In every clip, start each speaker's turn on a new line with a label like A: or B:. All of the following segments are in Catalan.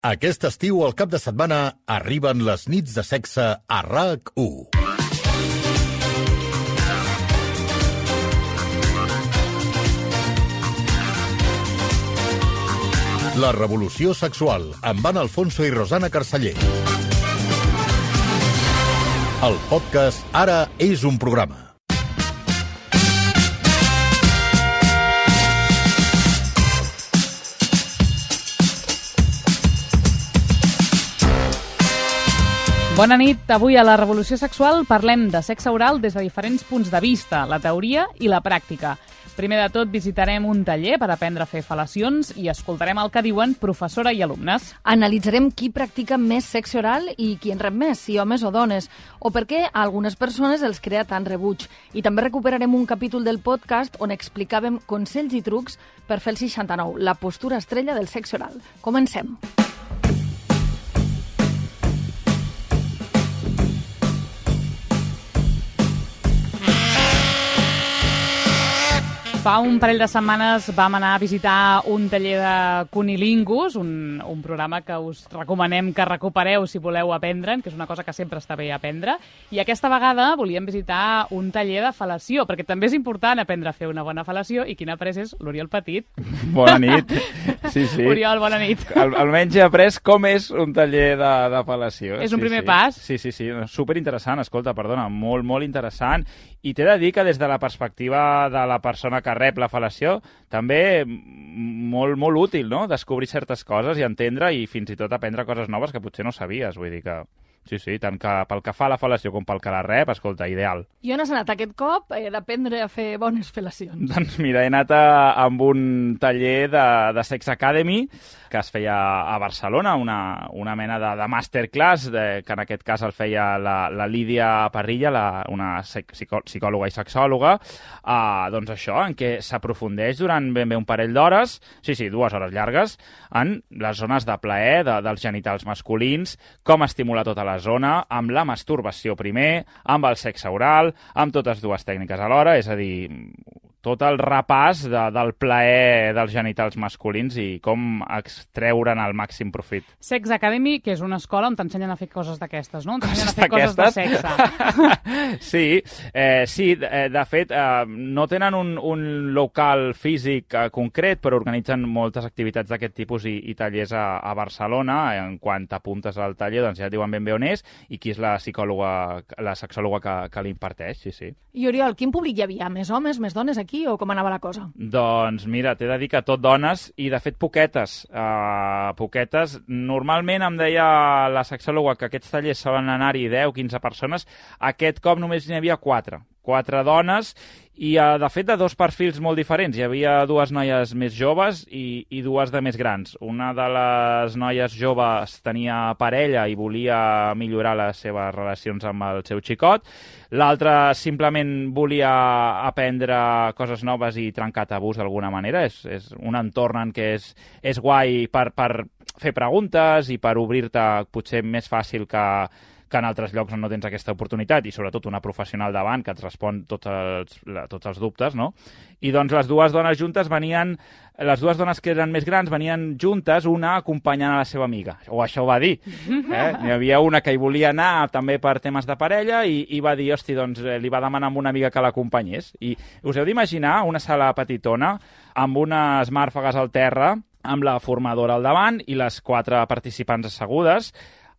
A: Aquest estiu, al cap de setmana, arriben les nits de sexe a RAC1. La revolució sexual, amb Anna Alfonso i Rosana Carceller. El podcast Ara és un programa.
B: Bona nit. Avui a la Revolució Sexual parlem de sexe oral des de diferents punts de vista, la teoria i la pràctica. Primer de tot visitarem un taller per aprendre a fer fel·lacions i escoltarem el que diuen professora i alumnes.
C: Analitzarem qui practica més sexe oral i qui en rep més, si homes o dones, o per què a algunes persones els crea tant rebuig. I també recuperarem un capítol del podcast on explicàvem consells i trucs per fer el 69, la postura estrella del sexe oral. Comencem.
B: Fa un parell de setmanes vam anar a visitar un taller de Cunilingus, un programa que us recomanem que recupereu si voleu aprendre'n, que és una cosa que sempre està bé aprendre. I aquesta vegada volíem visitar un taller de fel·lació, perquè també és important aprendre a fer una bona fel·lació, i qui n'ha après és l'Oriol Petit.
D: Bona nit. Sí.
B: Oriol, bona nit.
D: Almenys he après com és un taller de fel·lació.
B: És un primer pas.
D: Sí. Superinteressant, escolta, perdona, molt interessant. I t'he de dir que des de la perspectiva de la persona que rep la fel·lació, també molt útil, no?, descobrir certes coses i entendre i fins i tot aprendre coses noves que potser no sabies. Vull dir que sí, tant que pel que fa a la fel·lació com pel que la rep, escolta, ideal.
C: I on has anat aquest cop d'aprendre a fer bones fel·lacions?
D: Doncs mira, he anat amb un taller de Sex Academy que es feia a Barcelona, una mena de masterclass, que en aquest cas el feia la Lídia Parrilla, una psicòloga i sexòloga, doncs això, en què s'aprofundeix durant ben bé un parell d'hores, sí, 2 hores llargues, en les zones de plaer dels genitals masculins, com estimular tota la zona, amb la masturbació primer, amb el sexe oral, amb totes dues tècniques alhora, és a dir, tot el repàs del plaer dels genitals masculins i com extreure'n el màxim profit.
B: Sex Academy, que és una escola on t'ensenyen a fer coses d'aquestes, no? On t'ensenyen a fer coses de sexe.
D: Sí, de fet, no tenen un local físic concret, però organitzen moltes activitats d'aquest tipus i tallers a Barcelona. En quant t'apuntes al taller, doncs ja et diuen ben bé on és i qui és la psicòloga, la sexòloga que l'imparteix, sí.
C: I Oriol, quin públic hi havia? Més homes, més dones aquí, o com anava la cosa?
D: Doncs mira, t'he de dir que tot dones, i de fet poquetes. Normalment em deia la sexòloga que aquests tallers solen anar-hi 10-15 persones. Aquest cop només n'hi havia 4 dones, i de fet de 2 perfils molt diferents. Hi havia 2 noies més joves i 2 de més grans. Una de les noies joves tenia parella i volia millorar les seves relacions amb el seu xicot. L'altra simplement volia aprendre coses noves i trencar tabús d'alguna manera. És un entorn en què és guai per fer preguntes i per obrir-te potser més fàcil que en altres llocs on no tens aquesta oportunitat, i sobretot una professional davant que et respon tots els dubtes, no? I doncs les 2 dones juntes les 2 dones que eren més grans venien juntes, una acompanyant a la seva amiga, o això va dir. Hi havia una que hi volia anar també per temes de parella i va dir, hosti, doncs li va demanar a una amiga que l'acompanyés. I us heu d'imaginar una sala petitona amb unes màrfegues al terra, amb la formadora al davant i les 4 participants assegudes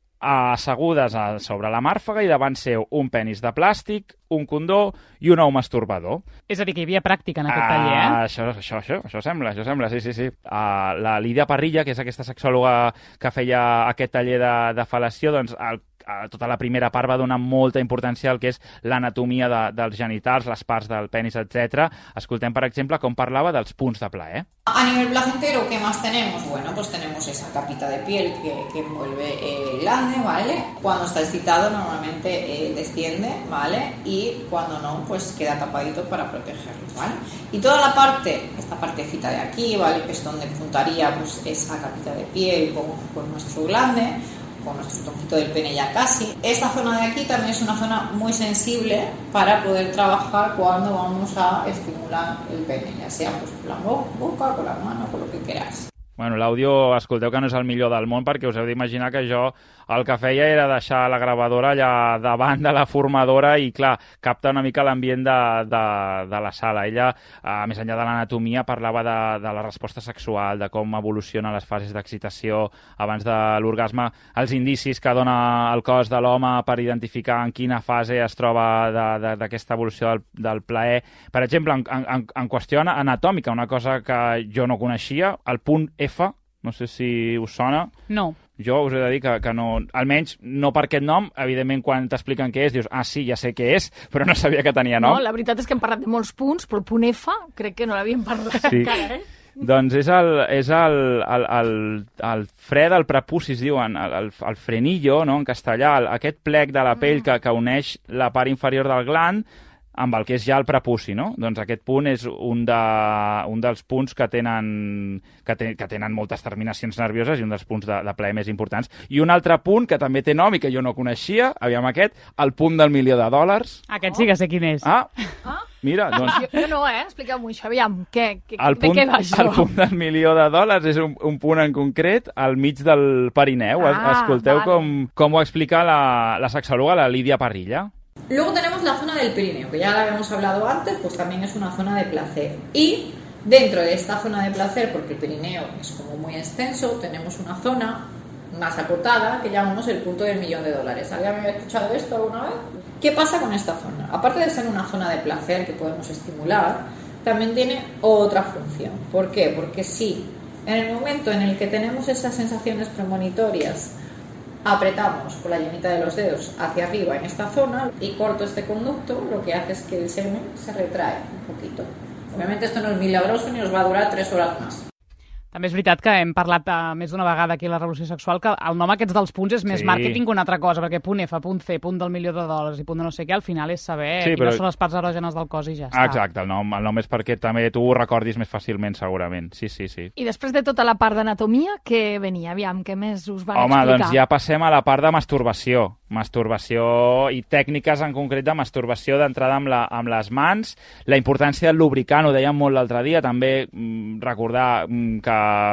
D: sobre la màrfega, i davant seu un penis de plàstic, un condó i un ou masturbador.
B: És a dir, que hi havia pràctica en aquest taller, eh?
D: Això sembla, sí. La Lídia Parrilla, que és aquesta sexòloga que feia aquest taller de fel·lació, doncs tota la primera part va donar molta importància al que és l'anatomia dels genitals, les parts del penis, etc. Escoltem, per exemple, com parlava dels punts de plaer.
E: A nivel placentero, ¿qué más tenemos? Bueno, pues tenemos esa capita de piel que envuelve el glande, ¿vale? Cuando está excitado normalmente desciende, ¿vale? Y cuando no, pues queda tapadito para protegerlo, ¿vale? Y toda la parte, esta partecita de aquí, ¿vale? Que es donde puntaría pues esa capita de piel con nuestro glande, con nuestro tronquito del pene ya casi. Esta zona de aquí también es una zona muy sensible para poder trabajar cuando vamos a estimular el pene, ya sea pues con la boca, con la mano, con lo que queráis.
D: Bueno, l'àudio, escolteu que no és el millor del món, perquè us heu d'imaginar que jo el que feia era deixar la gravadora allà davant de la formadora i, clar, capta una mica l'ambient de la sala. Ella, més enllà de l'anatomia, parlava de la resposta sexual, de com evolucionen les fases d'excitació abans de l'orgasme, els indicis que dona el cos de l'home per identificar en quina fase es troba d'aquesta evolució del plaer. Per exemple, en qüestió anatòmica, una cosa que jo no coneixia, el punt F, no sé si us sona.
B: No.
D: Jo us he de dir que no, almenys no per aquest nom, evidentment quan t'expliquen què és, dius, sí, ja sé què és, però no sabia que tenia nom.
C: No, la veritat és que hem parlat de molts punts, però el punt F crec que no l'havíem parlat encara,
D: Doncs és el fre del prepuci, es diuen, el frenillo, no?, en castellà, aquest plec de la pell que uneix la part inferior del gland amb el que és ja el prepuci, no? Doncs aquest punt és un dels punts que tenen moltes terminacions nervioses i un dels punts de plaer més importants. I un altre punt que també té nom i que jo no coneixia, aviam aquest, el punt del $1.000.000.
B: Aquest sí que sé quin és.
D: Mira, doncs...
C: Jo no, expliqueu-m'ho això, aviam, de què va això?
D: El punt del $1.000.000 és un punt en concret al mig del perineu. Escolteu com ho explica la sexòloga, la Lídia Parrilla.
E: Luego tenemos la zona del perineo, que ya la habíamos hablado antes, pues también es una zona de placer. Y dentro de esta zona de placer, porque el perineo es como muy extenso, tenemos una zona más acotada que llamamos el punto del $1.000.000. ¿Alguien había escuchado esto alguna vez? ¿Qué pasa con esta zona? Aparte de ser una zona de placer que podemos estimular, también tiene otra función. ¿Por qué? Porque si en el momento en el que tenemos esas sensaciones premonitorias apretamos con la yemita de los dedos hacia arriba en esta zona y corto este conducto, lo que hace es que el semen se retrae un poquito. Obviamente esto no es milagroso ni os va a durar 3 horas más.
B: També és veritat que hem parlat més d'una vegada aquí a la Revolució Sexual que el nom aquests dels punts és més màrqueting que una altra cosa, perquè punt F, punt C, punt del $1.000.000 i punt de no sé què, al final és saber quines són les parts erògenes del cos i ja està.
D: Exacte, el nom és perquè també tu ho recordis més fàcilment, segurament. Sí.
C: I després de tota la part d'anatomia, què venia? Aviam, què més us van explicar?
D: Home, doncs ja passem a la part de masturbació. Masturbació i tècniques en concret de masturbació d'entrada amb les mans. La importància del lubricant, ho dèiem molt l'altre dia, també recordar que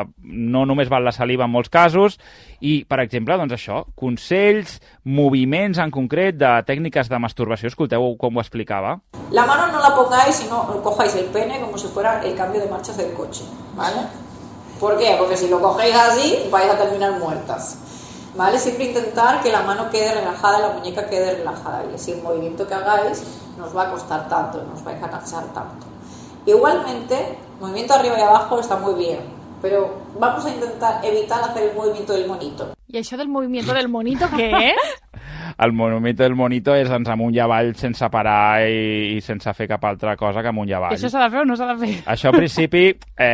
D: no només val la saliva en molts casos i, per exemple, doncs això, consells, moviments en concret de tècniques de masturbació. Escolteu com ho explicava.
E: La mano no la pongáis, sino cojáis el pene como si fuera el cambio de marchas del coche, ¿vale? ¿Por qué? Porque si lo cogéis así, vais a terminar muertas. ¿Vale? Siempre intentar que la mano quede relajada, la muñeca quede relajada. Y así el movimiento que hagáis no os va a costar tanto, no os vais a cansar tanto. Igualmente, movimiento arriba y abajo está muy bien, pero vamos a intentar evitar hacer el movimiento del monito.
C: I això del movimiento del monito, què és?
D: El movimiento del monito és amunt i avall sense parar i sense fer cap altra cosa que amunt i avall.
B: I això s'ha de fer o no s'ha de fer?
D: Això, en principi,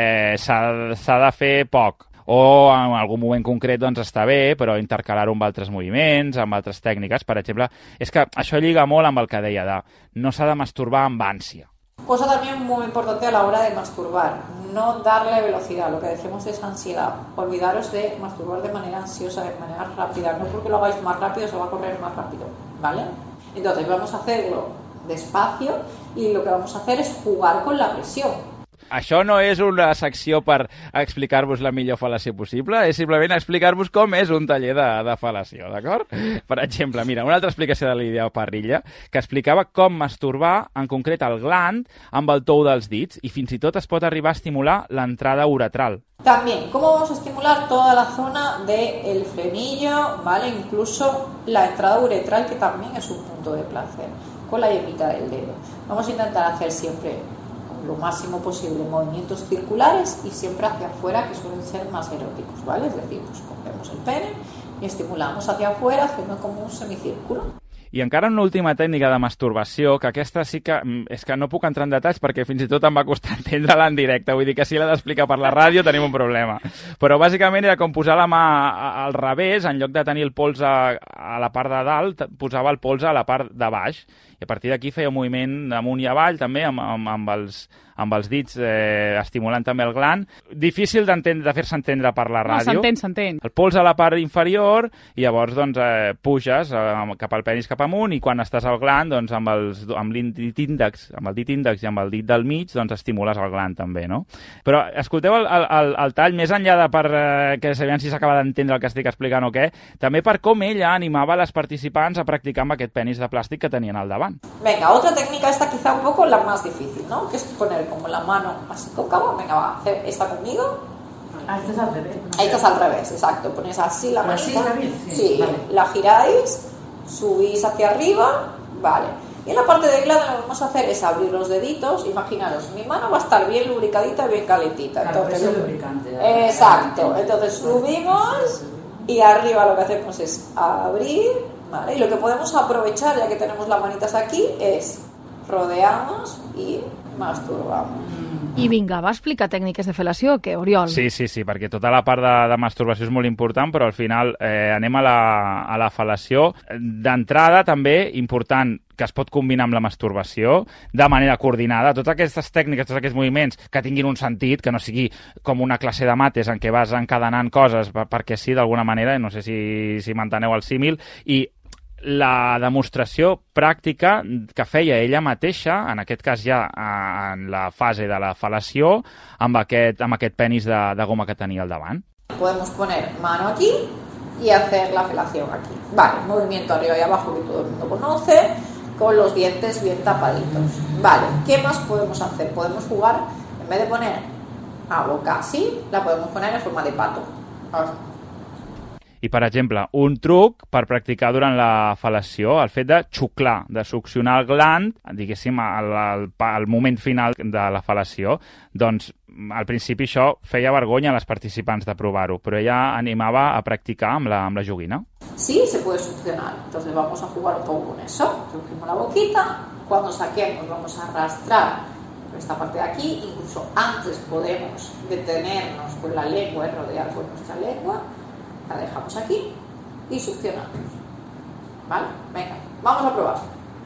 D: s'ha de fer poc. O en algun moment concret doncs està bé, però intercalar-ho amb altres moviments, amb altres tècniques. Per exemple, és que això lliga molt amb el que deia de no s'ha de masturbar amb ànsia.
E: Cosa también muy importante a la hora de masturbar, no darle velocidad, lo que decimos es ansiedad. Olvidaros de masturbar de manera ansiosa, de manera rápida, no porque lo hagáis más rápido se va a correr más rápido, ¿vale? Entonces vamos a hacerlo despacio y lo que vamos a hacer es jugar con la presión.
D: Això no és una secció per explicar-vos la millor fal·làcia possible, és simplement explicar-vos com és un taller de fal·làcia, d'acord? Per exemple, mira, una altra explicació de la Lídia Parrilla, que explicava com masturbar, en concret el gland, amb el tou dels dits, i fins i tot es pot arribar a estimular l'entrada uretral.
E: También, ¿cómo vamos a estimular toda la zona del frenillo, ¿vale? Incluso la entrada uretral, que también es un punto de placer, con la yemita del dedo. Vamos a intentar hacer siempre lo máximo posible movimientos circulares y siempre hacia afuera, que suelen ser más eróticos, ¿vale? Es decir, pues cogemos el pene y estimulamos hacia afuera haciendo como un semicírculo.
D: I encara una última tècnica de masturbació, que aquesta sí que és que no puc entrar en detalls perquè fins i tot em va costar entendre-la en directe. Vull dir que si l'he d'explicar per la ràdio tenim un problema. Però bàsicament era com posar la mà al revés, en lloc de tenir el polze a la part de dalt, posava el polze a la part de baix. I a partir d'aquí feia un moviment amunt i avall també amb amb els dits, estimulant també el gland. Difícil de fer-se entendre per la ràdio.
B: No, s'entén.
D: El pols a la part inferior i llavors doncs, puges cap al penis cap amunt i quan estàs al gland doncs, amb el dit índex i amb el dit del mig doncs, estimules el gland també, no? Però escolteu el tall, més enllà de que sabien si s'acaba d'entendre el que estic explicant o què, també per com ella animava les participants a practicar amb aquest penis de plàstic que tenien al davant.
E: Venga, otra técnica esta quizá un poco la más difícil, ¿no? Que es poner como la mano así cóncava. Venga, va, hacer esta conmigo.
F: Este es al revés.
E: Ahí estás al revés, exacto. Pones así la manita.
F: ¿Así está bien?
E: Sí,
F: vale.
E: La giráis, subís hacia arriba, vale. Y en la parte de glande lo que vamos a hacer es abrir los deditos. Imaginaros, mi mano va a estar bien lubricadita y bien calentita.
F: Claro,
E: Entonces,
F: es el lubricante.
E: exacto. Entonces subimos y arriba lo que hacemos es abrir, ¿vale? Y lo que podemos aprovechar, ya que tenemos las manitas aquí, es rodeamos y masturbamos.
C: I vinga, va explicar tècniques de fel·lació, que Oriol?
D: Sí, perquè tota la part de masturbació és molt important, però al final anem a la fel·lació. D'entrada, també, important que es pot combinar amb la masturbació de manera coordinada. Totes aquestes tècniques, tots aquests moviments que tinguin un sentit, que no sigui com una classe de mates en què vas encadenant coses perquè sí, d'alguna manera, no sé si m'enteneu el símil, i la demostració pràctica que feia ella mateixa, en aquest cas ja en la fase de la fel·lació, amb aquest penis de goma que tenia al davant.
E: Podemos poner mano aquí y hacer la felación aquí. Vale, movimiento arriba y abajo que todo el mundo conoce, con los dientes bien tapaditos. Vale, ¿qué más podemos hacer? Podemos jugar, en vez de poner a boca así, la podemos poner en forma de pato.
D: I, per exemple, un truc per practicar durant la fel·lació, el fet de xuclar, de succionar el gland, diguéssim, al moment final de la fel·lació, doncs al principi això feia vergonya a les participants de provar-ho, però ella animava a practicar amb la joguina.
E: Sí, se puede succionar. Entonces vamos a jugar un poco con eso. Succionamos la boquita. Cuando saquemos vamos a arrastrar esta parte de aquí. Incluso antes podemos detenernos con la lengua y rodear con nuestra lengua. La dejamos aquí y succionamos. ¿Vale? Venga, vamos a probar.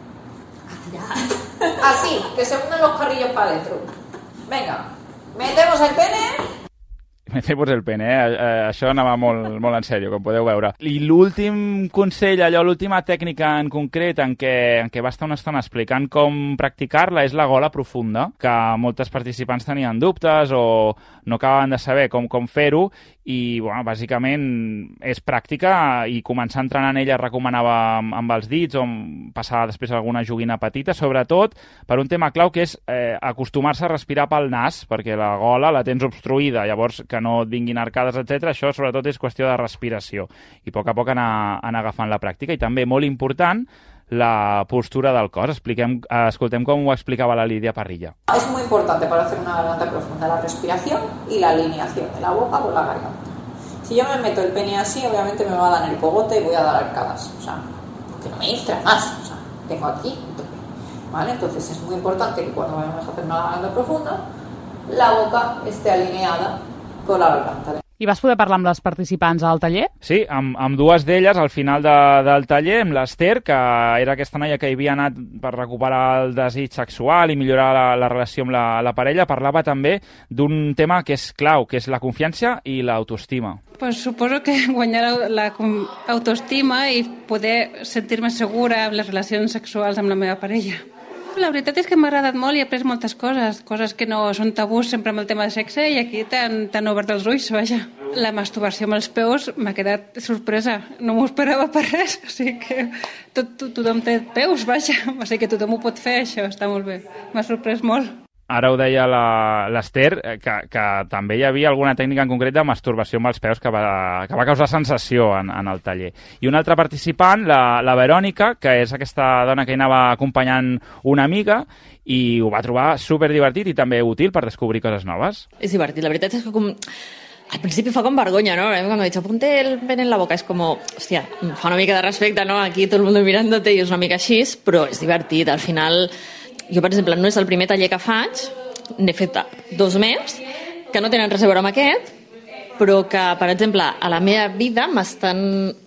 E: Así, que se unen los carrillos para adentro. Venga, metemos el pene.
D: Metemos el pene, això anava molt en sèrio, com podeu veure. I l'últim consell, l'última tècnica en concret en què va estar una estona explicant com practicar-la és la gola profunda, que moltes participants tenien dubtes o no acabaven de saber com fer-ho i, bueno, bàsicament és pràctica i començar entrenant ella recomanava amb els dits o passar després alguna joguina petita, sobretot per un tema clau que és acostumar-se a respirar pel nas, perquè la gola la tens obstruïda, llavors que no et vinguin arcades, etc. Això sobretot és qüestió de respiració i a poc anar agafant la pràctica. I també molt important la postura del cos. Escoltem com ho explicava la Lídia Parrilla.
E: Es muy importante para hacer una garganta profunda la respiración y la alineación de la boca con la garganta. Si yo me meto el pene así, obviamente me va a dar en el cogote y voy a dar arcadas, o sea, porque no me entra más, o sea, tengo aquí, ¿vale? Entonces es muy importante que cuando vayamos a hacer una garganta profunda, la boca esté alineada con la garganta.
B: I vas poder parlar amb les participants al taller?
D: Sí, amb dues d'elles al final del taller, amb l'Ester, que era aquesta noia que hi havia anat per recuperar el desig sexual i millorar la relació amb la parella, parlava també d'un tema que és clau, que és la confiança i l'autoestima.
G: Pues suposo que guanyar la autoestima i poder sentir-me segura amb les relacions sexuals amb la meva parella. La veritat és que m'ha agradat molt i he après moltes coses que no són tabús sempre amb el tema de sexe i aquí t'han obert els ulls, vaja. La masturbació amb els peus m'ha quedat sorpresa, no m'ho esperava per res, o sigui que tothom té peus, vaja, o sigui que tothom ho pot fer, això està molt bé, m'ha sorprès molt.
D: Ara ho deia l'Ester, que també hi havia alguna tècnica en concret de masturbació amb els peus que va causar sensació en el taller. I una altra participant, la Verònica, que és aquesta dona que anava acompanyant una amiga, i ho va trobar superdivertit i també útil per descobrir coses noves.
H: És divertit, la veritat és que al principi fa com vergonya, ¿no? Cuando he dicho, ponte el pene en la boca, es como, hostia, fa una mica de respecte, ¿no? Aquí todo el mundo mirándote i és una mica així, però és divertit, al final. Jo, per exemple, no és el primer taller que faig, n'he fet 2 més, que no tenen res a veure amb aquest, però que, per exemple, a la meva vida m'estan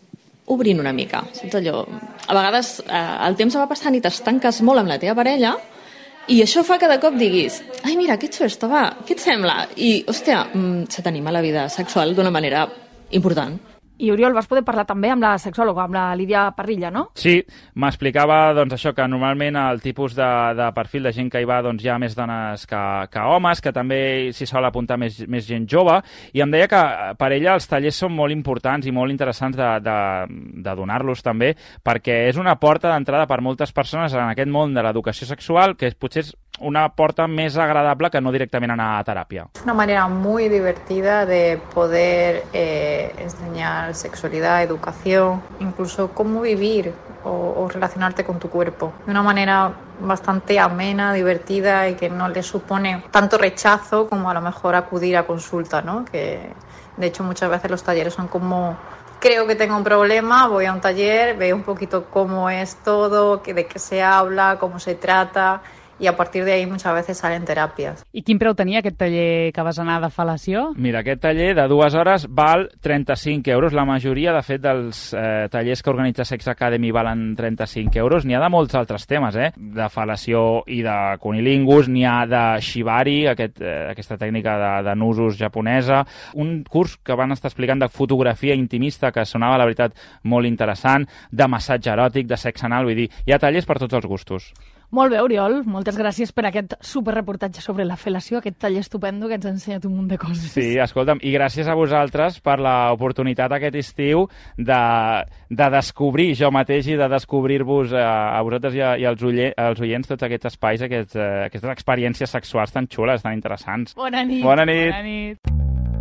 H: obrint una mica. Saps allò? A vegades el temps va passant i t'estanques molt amb la teva parella I això fa que de cop diguis, ai, mira, que xulo esto, va, què et sembla? I, hòstia, se t'anima la vida sexual d'una manera important.
C: I, Oriol, vas poder parlar també amb la sexòloga, amb la Lídia Parrilla, no?
D: Sí, m'explicava doncs, això, que normalment el tipus de perfil de gent que hi va doncs, hi ha més dones que homes, que també s'hi sol apuntar més gent jove, i em deia que per ella els tallers són molt importants i molt interessants de donar-los també, perquè és una porta d'entrada per moltes persones en aquest món de l'educació sexual, que potser és una porta més agradable que no directament anar a teràpia.
E: Una manera muy divertida de poder enseñar sexualidad, educación, incluso cómo vivir o relacionarte con tu cuerpo. De una manera bastante amena, divertida y que no le supone tanto rechazo como a lo mejor acudir a consulta, ¿no? Que de hecho muchas veces los talleres son como... Creo que tengo un problema, voy a un taller, veo un poquito cómo es todo, de qué se habla, cómo se trata... i a partir d'ahí muchas veces salen teràpies.
B: I quin preu tenia aquest taller que vas anar de fal·lació?
D: Mira, aquest taller de 2 hores val 35 euros. La majoria, de fet, dels tallers que organitza Sex Academy valen 35 euros. N'hi ha de molts altres temes, de fal·lació i de cunilingus, n'hi ha de shibari, aquesta tècnica de nusos japonesa, un curs que van estar explicant de fotografia intimista que sonava, la veritat, molt interessant, de massatge eròtic, de sexe anal, vull dir, hi ha tallers per tots els gustos.
C: Molt bé, Oriol. Moltes gràcies per aquest superreportatge sobre la fel·lació, aquest taller estupendo que ens ha ensenyat un munt de coses.
D: Sí, escolta'm, i gràcies a vosaltres per l'oportunitat aquest estiu de descobrir jo mateix i de descobrir-vos a vosaltres i als oients tots aquests espais, aquestes experiències sexuals tan xules, tan interessants.
C: Bona nit.
D: Bona nit.
B: Bona nit.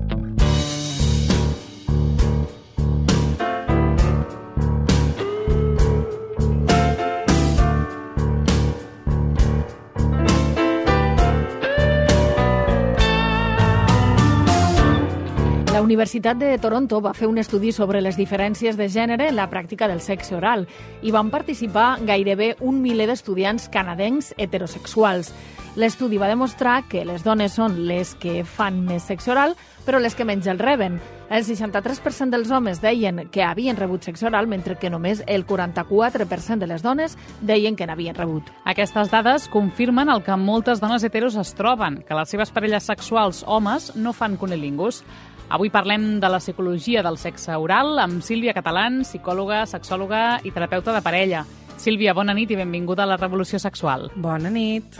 C: La Universitat de Toronto va fer un estudi sobre les diferències de gènere en la pràctica del sexe oral i van participar gairebé 1 miler d'estudiants canadencs heterosexuals. L'estudi va demostrar que les dones són les que fan més sexe oral, però les que menys el reben. El 63% dels homes deien que havien rebut sexe oral, mentre que només el 44% de les dones deien que n'havien rebut.
B: Aquestes dades confirmen el que moltes dones heteros es troben, que les seves parelles sexuals homes no fan cunilingus. Avui parlem de la psicologia del sexe oral amb Sílvia Catalán, psicòloga, sexòloga i terapeuta de parella. Sílvia, bona nit i benvinguda a la Revolució Sexual.
I: Bona nit.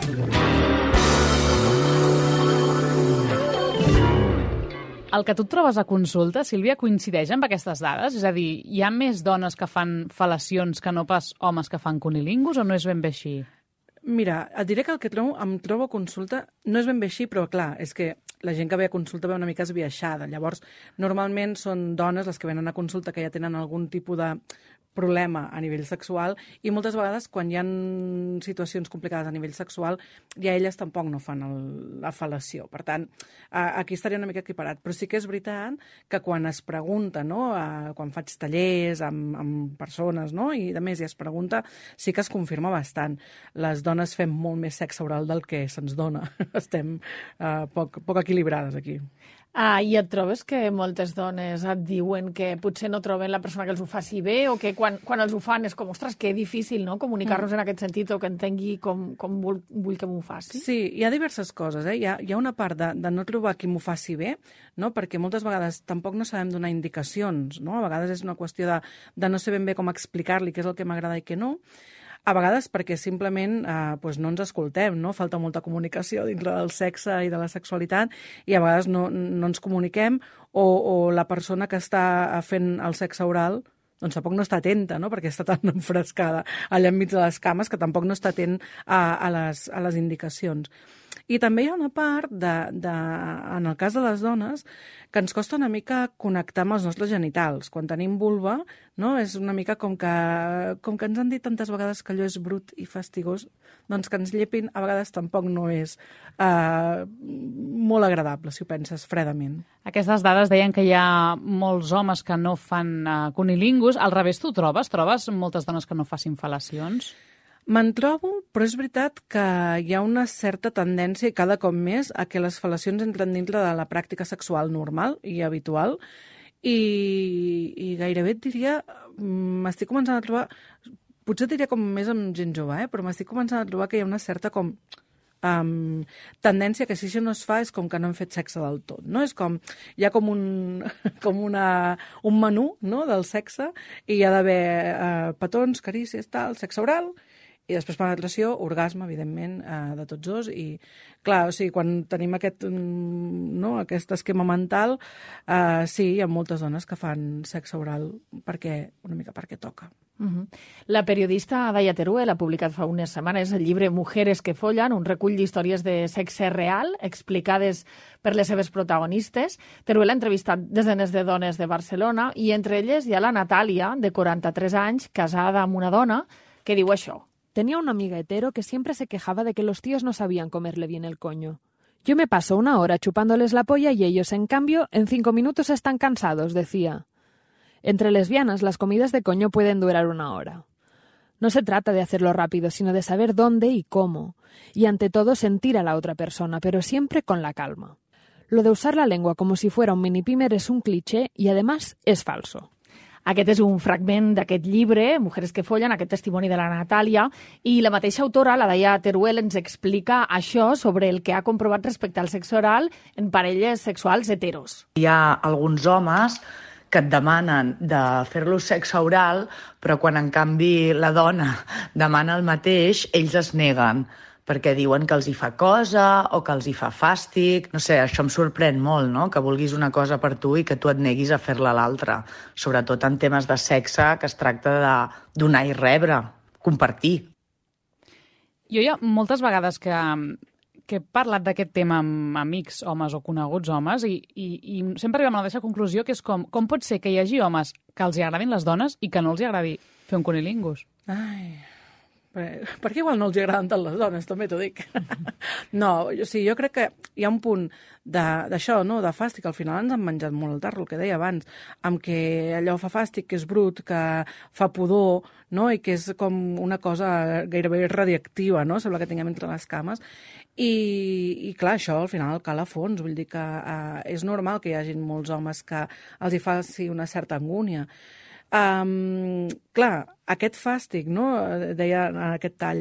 B: El que tu et trobes a consulta, Sílvia, coincideix amb aquestes dades? És a dir, hi ha més dones que fan fal·lacions que no pas homes que fan cunilingus o no és ben bé així?
I: Mira, et diré que el que em trobo a consulta no és ben bé així, però clar, és que la gent que ve a consulta ve una mica esbiaixada. Llavors, normalment són dones les que venen a consulta que ja tenen algun tipus de problema a nivell sexual i moltes vegades quan hi ha situacions complicades a nivell sexual ja elles tampoc no fan la fal·lació. Per tant, aquí estaria una mica equiparat. Però sí que és veritat que quan es pregunta, no, quan faig tallers amb persones, no, i a més, es pregunta, sí que es confirma bastant. Les dones fem molt més sexe oral del que se'ns dona. Estem poc equilibrades aquí.
C: I et trobes que moltes dones et diuen que potser no troben la persona que els ho faci bé o que quan els ho fan és com, ostres, que difícil, no?, comunicar-nos en aquest sentit o que entengui com vull que m'ho faci?
I: Sí, hi ha diverses coses. Hi ha una part de no trobar qui m'ho faci bé, no?, perquè moltes vegades tampoc no sabem donar indicacions, no? A vegades és una qüestió de no ser ben bé com explicar-li què és el que m'agrada i què no. A vegades perquè simplement no ens escoltem, no? Falta molta comunicació dintre del sexe i de la sexualitat i a vegades no ens comuniquem o la persona que està fent el sexe oral doncs tampoc no està atenta, no? Perquè està tan enfrescada allà enmig de les cames que tampoc no està atent a les indicacions. I també hi ha una part, en el cas de les dones, que ens costa una mica connectar amb els nostres genitals. Quan tenim vulva, no? És una mica com que ens han dit tantes vegades que allò és brut i fastigós, doncs que ens llepin a vegades tampoc no és molt agradable, si ho penses fredament.
B: Aquestes dades deien que hi ha molts homes que no fan cunilingus. Al revés, tu trobes? Trobes moltes dones que no facin fal·lacions?
I: Me'n trobo, però és veritat que hi ha una certa tendència, cada cop més, a que les fal·lacions entren dintre de la pràctica sexual normal i habitual i gairebé et diria, m'estic començant a trobar, potser diria com més amb gent jove, però m'estic començant a trobar que hi ha una certa com tendència que si això no es fa és com que no hem fet sexe del tot, no? És com, hi ha com un menú, no?, del sexe, i hi ha d'haver petons, carícies, tal, sexe oral, i després penetració, orgasme, evidentment, de tots dos, i clar, o sigui, quan tenim aquest esquema mental, sí, hi ha moltes dones que fan sexe oral una mica perquè toca.
C: La periodista Daia Teruel ha publicat fa unes setmanes el llibre Mujeres que follan, un recull d'històries de sexe real explicades per les seves protagonistes. Teruel ha entrevistat desenes de dones de Barcelona i entre elles hi ha la Natàlia, de 43 anys, casada amb una dona, que diu això.
J: Tenía una amiga hetero que siempre se quejaba de que los tíos no sabían comerle bien el coño. Yo me paso una hora chupándoles la polla y ellos, en cambio, en 5 minutos están cansados, decía. Entre lesbianas, las comidas de coño pueden durar 1 hora. No se trata de hacerlo rápido, sino de saber dónde y cómo. Y ante todo sentir a la otra persona, pero siempre con la calma. Lo de usar la lengua como si fuera un mini-pimer es un cliché y además es falso.
C: Aquest és un fragment d'aquest llibre, Mujeres que follen, aquest testimoni de la Natàlia, i la mateixa autora, la Daia Teruel, ens explica això sobre el que ha comprovat respecte al sexe oral en parelles sexuals heteros.
K: Hi ha alguns homes que et demanen de fer-los sexe oral, però quan en canvi la dona demana el mateix, ells es neguen, perquè diuen que els hi fa cosa o que els hi fa fàstic. No sé, això em sorprèn molt, no?, que vulguis una cosa per tu i que tu et neguis a fer-la a l'altra. Sobretot en temes de sexe, que es tracta de donar i rebre, compartir.
B: Jo hi ha moltes vegades que he parlat d'aquest tema amb amics, homes o coneguts homes, i sempre arribem a la mateixa conclusió, que és com pot ser que hi hagi homes que els hi agradin les dones i que no els hi agradi fer un cunilingus?
I: Ai... perquè igual no els agraden tant les dones, també t'ho dic. No, jo crec que hi ha un punt d'això, no?, de fàstic. Al final ens han menjat molt el tarro, el que deia abans, amb que allò fa fàstic, que és brut, que fa pudor, no?, i que és com una cosa gairebé radiactiva, no?, sembla que tinguem entre les cames. I clar, això al final cala a fons, vull dir que és normal que hi hagi molts homes que els hi faci una certa angúnia. Clar, aquest fàstic, no?, deia en aquest tall,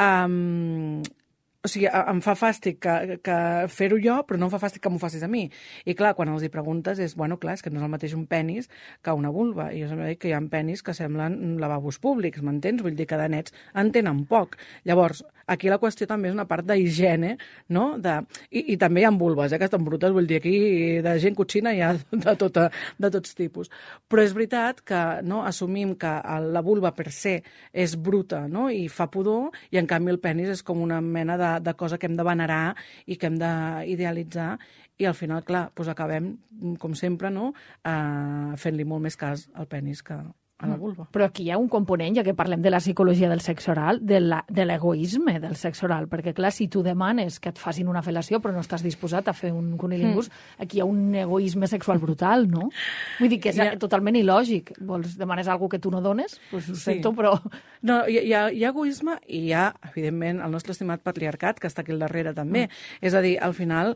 I: o sigui, em fa fàstic que fer-ho jo, però no em fa fàstic que m'ho facis a mi. I clar, quan els hi preguntes és, bueno, clar, és que no és el mateix un penis que una vulva. I jo sempre dic que hi ha penis que semblen lavabos públics, m'entens? Vull dir que de nets en tenen poc. Llavors, aquí la qüestió també és una part d'higiene, no? I també hi ha vulves, que estan brutes, vull dir, aquí de gent cotxina hi ha de tots tipus. Però és veritat que no, assumim que la vulva per se és bruta, no?, i fa pudor, i en canvi el penis és com una mena de cosa que hem de venerar i que hem d'idealitzar, i al final, clar, doncs acabem, com sempre, no?, fent-li molt més cas al penis que a la vulva.
C: Però aquí hi ha un component, ja que parlem de la psicologia del sexe oral, de l'egoisme del sexe oral, perquè clar, si tu demanes que et facin una fel·lació però no estàs disposat a fer un cunilingus, aquí hi ha un egoisme sexual brutal, no? Vull dir que és totalment il·lògic. Demanes alguna que tu no dones? Doncs ho sento, però...
I: No, hi ha egoisme i hi ha, evidentment, el nostre estimat patriarcat, que està aquí al darrere també. És a dir, al final,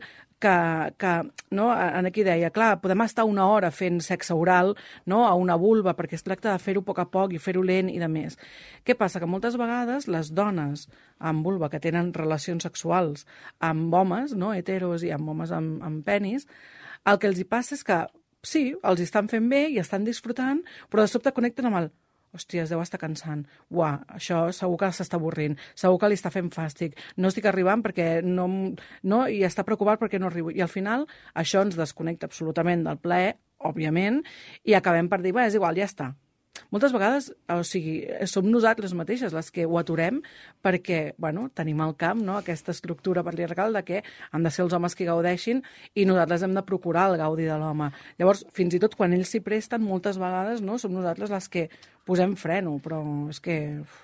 I: que no, aquí deia, clar, podem estar 1 hora fent sexe oral, no?, a una vulva, perquè es tracta de fer-ho a poc a poc i fer-ho lent i de més. Què passa? Que moltes vegades les dones amb vulva que tenen relacions sexuals amb homes, no?, heteros, i amb homes amb penis, el que els hi passa és que sí, els estan fent bé i estan disfrutant, però de sobte connecten amb el hòstia, es deu estar cansant. Uah, això segur que s'està avorrint, segur que li està fent fàstic, no estic arribant perquè no, i està preocupat perquè no arribo. I al final això ens desconnecta absolutament del plaer, òbviament, i acabem per dir, bé, és igual, ja està. Moltes vegades, o sigui, som nosaltres mateixes les que ho aturem perquè, bueno, tenim al camp, no?, aquesta estructura patriarcal de que han de ser els homes que gaudeixin i nosaltres hem de procurar el gaudi de l'home. Llavors, fins i tot quan ells s'hi presten, moltes vegades, no?, som nosaltres les que posem freno, però és que...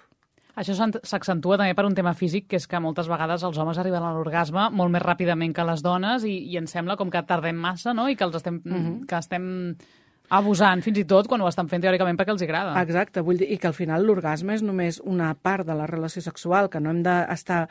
B: Això s'accentua també per un tema físic, que és que moltes vegades els homes arriben a l'orgasme molt més ràpidament que les dones i ens sembla com que tardem massa, no?, i que estem abusant, fins i tot quan ho estan fent teòricament perquè els agrada.
I: Exacte, vull dir, i que al final l'orgasme és només una part de la relació sexual, que no hem d'estar...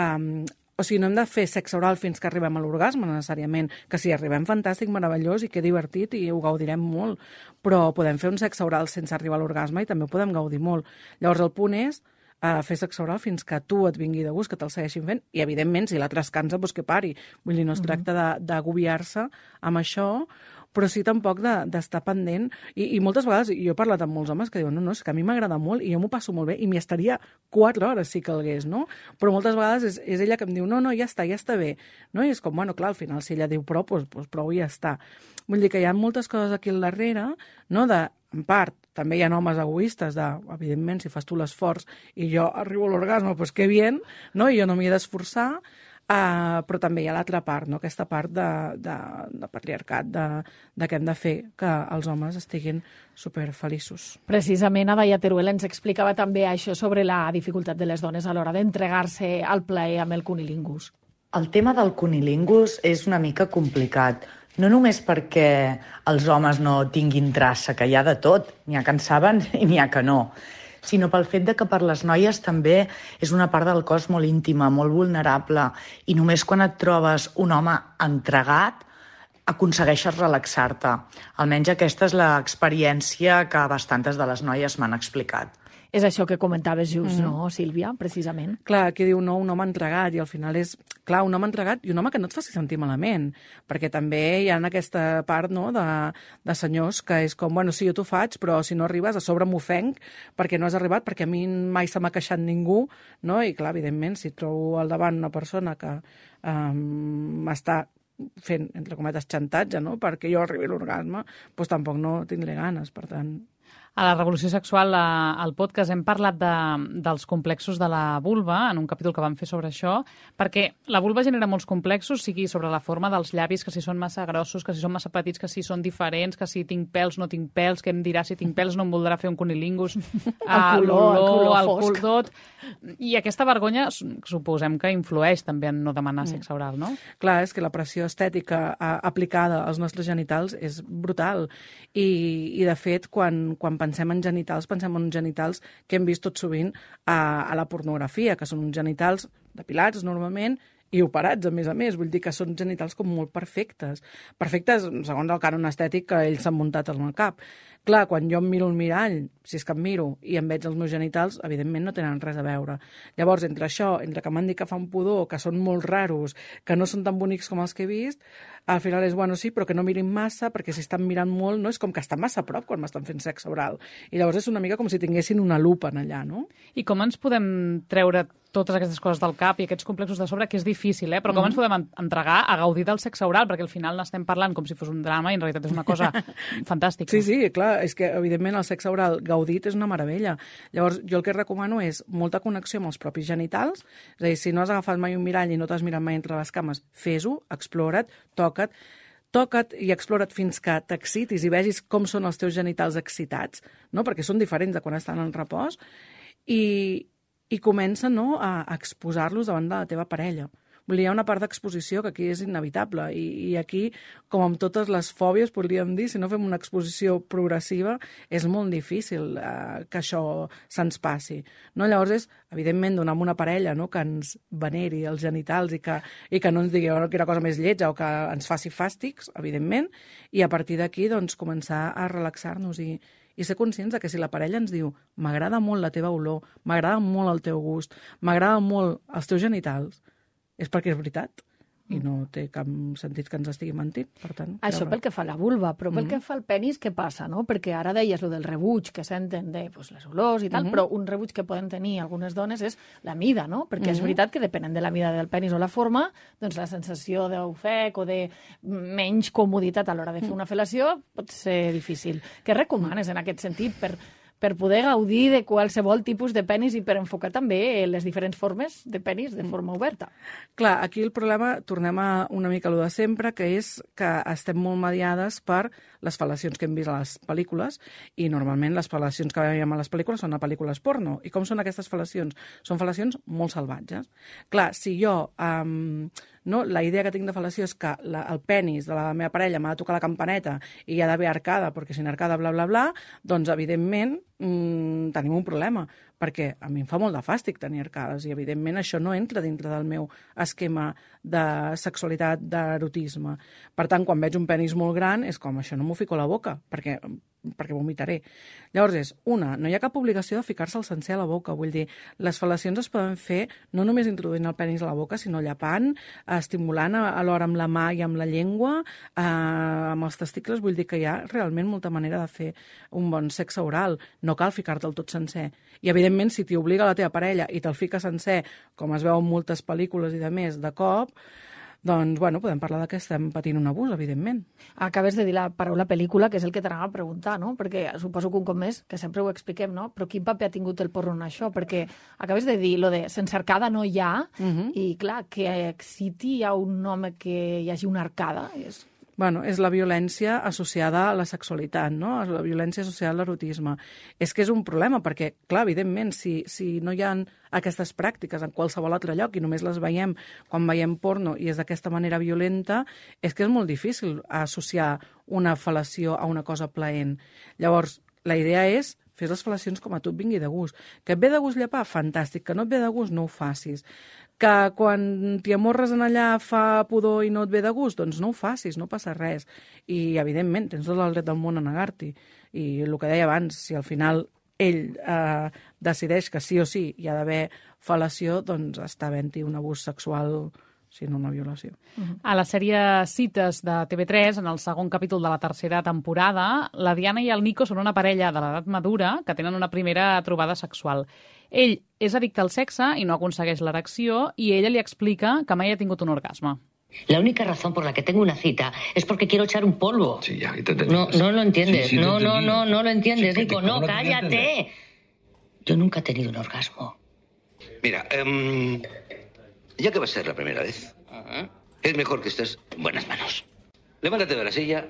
I: O sigui, no hem de fer sexe oral fins que arribem a l'orgasme, necessàriament. Que si arribem, fantàstic, meravellós, i que divertit, i ho gaudirem molt. Però podem fer un sexe oral sense arribar a l'orgasme i també ho podem gaudir molt. Llavors, el punt és fer sexe oral fins que tu et vingui de gust, que te'l segueixin fent, i evidentment, si l'altre es cansa, doncs que pari. Vull dir, no es tracta d'agobiar-se amb això, però sí tampoc d'estar pendent. I moltes vegades, jo he parlat amb molts homes que diuen no, és que a mi m'agrada molt i jo m'ho passo molt bé i m'hi estaria 4 hores si calgués, no? Però moltes vegades és ella que em diu no, ja està bé. No? I és com, bueno, clar, al final, si ella diu prou, doncs prou i ja està. Vull dir que hi ha moltes coses aquí al darrere, no? En part, també hi ha homes egoistes evidentment, si fas tu l'esforç i jo arribo a l'orgasme, doncs que bien, no? I jo no m'hi he d'esforçar, però també hi ha l'altra part, no? Aquesta part de patriarcat, de que hem de fer que els homes estiguin superfeliços.
C: Precisament, Adaia Teruel ens explicava també això sobre la dificultat de les dones a l'hora d'entregar-se al plaer amb el cunilingus.
K: El tema del cunilingus és una mica complicat. No només perquè els homes no tinguin traça, que hi ha de tot, n'hi ha que en saben i n'hi ha que no, sinó pel fet de que per les noies també és una part del cos molt íntima, molt vulnerable, i només quan et trobes un home entregat aconsegueixes relaxar-te. Almenys aquesta és l'experiència que bastantes de les noies m'han explicat.
C: És això que comentaves just, no, Sílvia, precisament?
I: Clar, aquí diu no, un home entregat, i al final és, clar, un home entregat i un home que no et faci sentir malament, perquè també hi ha aquesta part, no, de senyors que és com, bueno, sí, jo t'ho faig, però si no arribes, a sobre m'ofenc perquè no has arribat, perquè a mi mai se m'ha queixat ningú, no? I clar, evidentment, si trobo al davant una persona que m'està fent, entre cometes, xantatge, no?, perquè jo arribi a l'orgasme, doncs tampoc no tindré ganes, per tant...
B: A la Revolució Sexual, al podcast, hem parlat dels complexos de la vulva, en un capítol que vam fer sobre això, perquè la vulva genera molts complexos, sigui sobre la forma dels llavis, que si són massa grossos, que si són massa petits, que si són diferents, que si tinc pèls, no tinc pèls, que em dirà si tinc pèls, no em voldrà fer un cunilingus,
C: el color fosc.
B: Tot. I aquesta vergonya suposem que influeix també en no demanar sexe oral, no?
I: Clar, és que la pressió estètica aplicada als nostres genitals és brutal. I de fet, quan pensem en genitals, pensem en uns genitals que hem vist tot sovint a la pornografia, que són uns genitals depilats normalment i operats, a més. Vull dir que són genitals com molt perfectes. Perfectes segons el cànon estètic que ells s'han muntat al meu cap. Clar, quan jo em miro al mirall, si és que em miro, i em veig els meus genitals, evidentment no tenen res a veure. Llavors, entre això, entre que m'han dit que fan pudor, que són molt raros, que no són tan bonics com els que he vist, al final és, bueno, sí, però que no mirin massa, perquè si estan mirant molt, no? És com que estan massa a prop quan m'estan fent sexe oral. I llavors és una mica com si tinguessin una lupa en allà, no?
B: I com ens podem treure totes aquestes coses del cap i aquests complexos de sobre, que és difícil, però com ens podem entregar a gaudir del sexe oral? Perquè al final n'estem parlant com si fos un drama i en realitat és una cosa fantàstica.
I: Sí, clar, és que evidentment el sexe oral gaudit és una meravella. Llavors, jo el que recomano és molta connexió amb els propis genitals, és a dir, si no has agafat mai un mirall i no t'has mirat mai entre les cames, fes-ho, explora't, toca't i explora't fins que t'excitis i vegis com són els teus genitals excitats, no? Perquè són diferents de quan estan en repòs, i comença, no, a exposar-los davant de la teva parella. Vull dir, hi ha una part d'exposició que aquí és inevitable i aquí, com amb totes les fòbies, podríem dir, si no fem una exposició progressiva, és molt difícil que això se'ns passi. No? Llavors és, evidentment, donar una parella, no?, que ens veneri els genitals i que no ens digui quina cosa més lletja o que ens faci fàstics, evidentment, i a partir d'aquí doncs, començar a relaxar-nos i ser conscients de que si la parella ens diu m'agrada molt la teva olor, m'agrada molt el teu gust, m'agrada molt els teus genitals, és perquè és veritat i no té cap sentit que ens estigui mentint. Per tant,
C: això pel que fa a la vulva, però pel que fa al penis, què passa? No? Perquè ara deies lo del rebuig que senten de les olors i tal, però un rebuig que poden tenir algunes dones és la mida, no? Perquè és veritat que depenent de la mida del penis o la forma, doncs la sensació d'ofec o de menys comoditat a l'hora de fer una fel·lació pot ser difícil. Què recomanes en aquest sentit per poder gaudir de qualsevol tipus de penis i per enfocar també les diferents formes de penis de forma oberta?
I: Clar, aquí el problema, tornem a una mica allò de sempre, que és que estem molt mediades per les fel·lacions que hem vist a les pel·lícules i normalment les fel·lacions que veiem a les pel·lícules són a pel·lícules porno. I com són aquestes fel·lacions? Són fel·lacions molt salvatges. Clar, si jo... No? La idea que tinc de fel·lació és que el penis de la meva parella m'ha de tocar la campaneta i ha d'haver arcada, perquè sin arcada, bla, bla, bla, doncs, evidentment, tenim un problema, perquè a mi em fa molt de fàstic tenir arcades i, evidentment, això no entra dintre del meu esquema de sexualitat, d'erotisme. Per tant, quan veig un penis molt gran, és com, això no m'ho fico a la boca, perquè vomitaré. Llavors és, no hi ha cap obligació de ficar-se el sencer a la boca, vull dir, les fel·lacions es poden fer no només introduint el penis a la boca, sinó llepant, estimulant alhora amb la mà i amb la llengua, amb els testicles, vull dir que hi ha realment molta manera de fer un bon sexe oral, no cal ficar-te'l tot sencer. I, evidentment, si t'hi obliga la teva parella i te'l fica sencer, com es veu en moltes pel·lícules i de més, de cop, doncs, podem parlar que estem patint un abús, evidentment.
C: Acabes de dir la paraula pel·lícula, que és el que t'anava a preguntar, no? Perquè suposo que un cop més, que sempre ho expliquem, no? Però quin paper ha tingut el porno en això? Perquè acabes de dir, lo de sense arcada no hi ha, i clar, que exciti a un home que hi hagi una arcada, és...
I: És la violència associada a la sexualitat, no? La violència associada a l'erotisme. És que és un problema, perquè, clar, evidentment, si no hi ha aquestes pràctiques en qualsevol altre lloc i només les veiem quan veiem porno i és d'aquesta manera violenta, és que és molt difícil associar una fel·lació a una cosa plaent. Llavors, la idea és fes les fel·lacions com a tu et vingui de gust. Que et ve de gust llepar? Fantàstic. Que no et ve de gust? No ho facis. Que quan t'hi amorres en allà fa pudor i no et ve de gust? Doncs no ho facis, no passa res. I, evidentment, tens tot el dret del món a negar-t'hi. I el que deia abans, si al final ell decideix que sí o sí hi ha d'haver fel·lació, doncs està havent-hi un abús sexual, sinó una violació.
B: A la sèrie Cites de TV3, en el segon capítol de la tercera temporada, la Diana i el Nico són una parella de l'edat madura que tenen una primera trobada sexual. Ell és addicte al sexe i no aconsegueix l'erecció i ella li explica que mai ha tingut un orgasme.
L: La única razón por la que tengo una cita es porque quiero echar un polvo.
M: Sí, ya, y te entendí.
L: No lo entiendes.
M: Sí,
L: no lo entiendes,
M: Sí,
L: Nico. No, cállate. Yo nunca he tenido un orgasmo.
M: Mira, ya que va a ser la primera vez, es mejor que estés en buenas manos. Levántate de la silla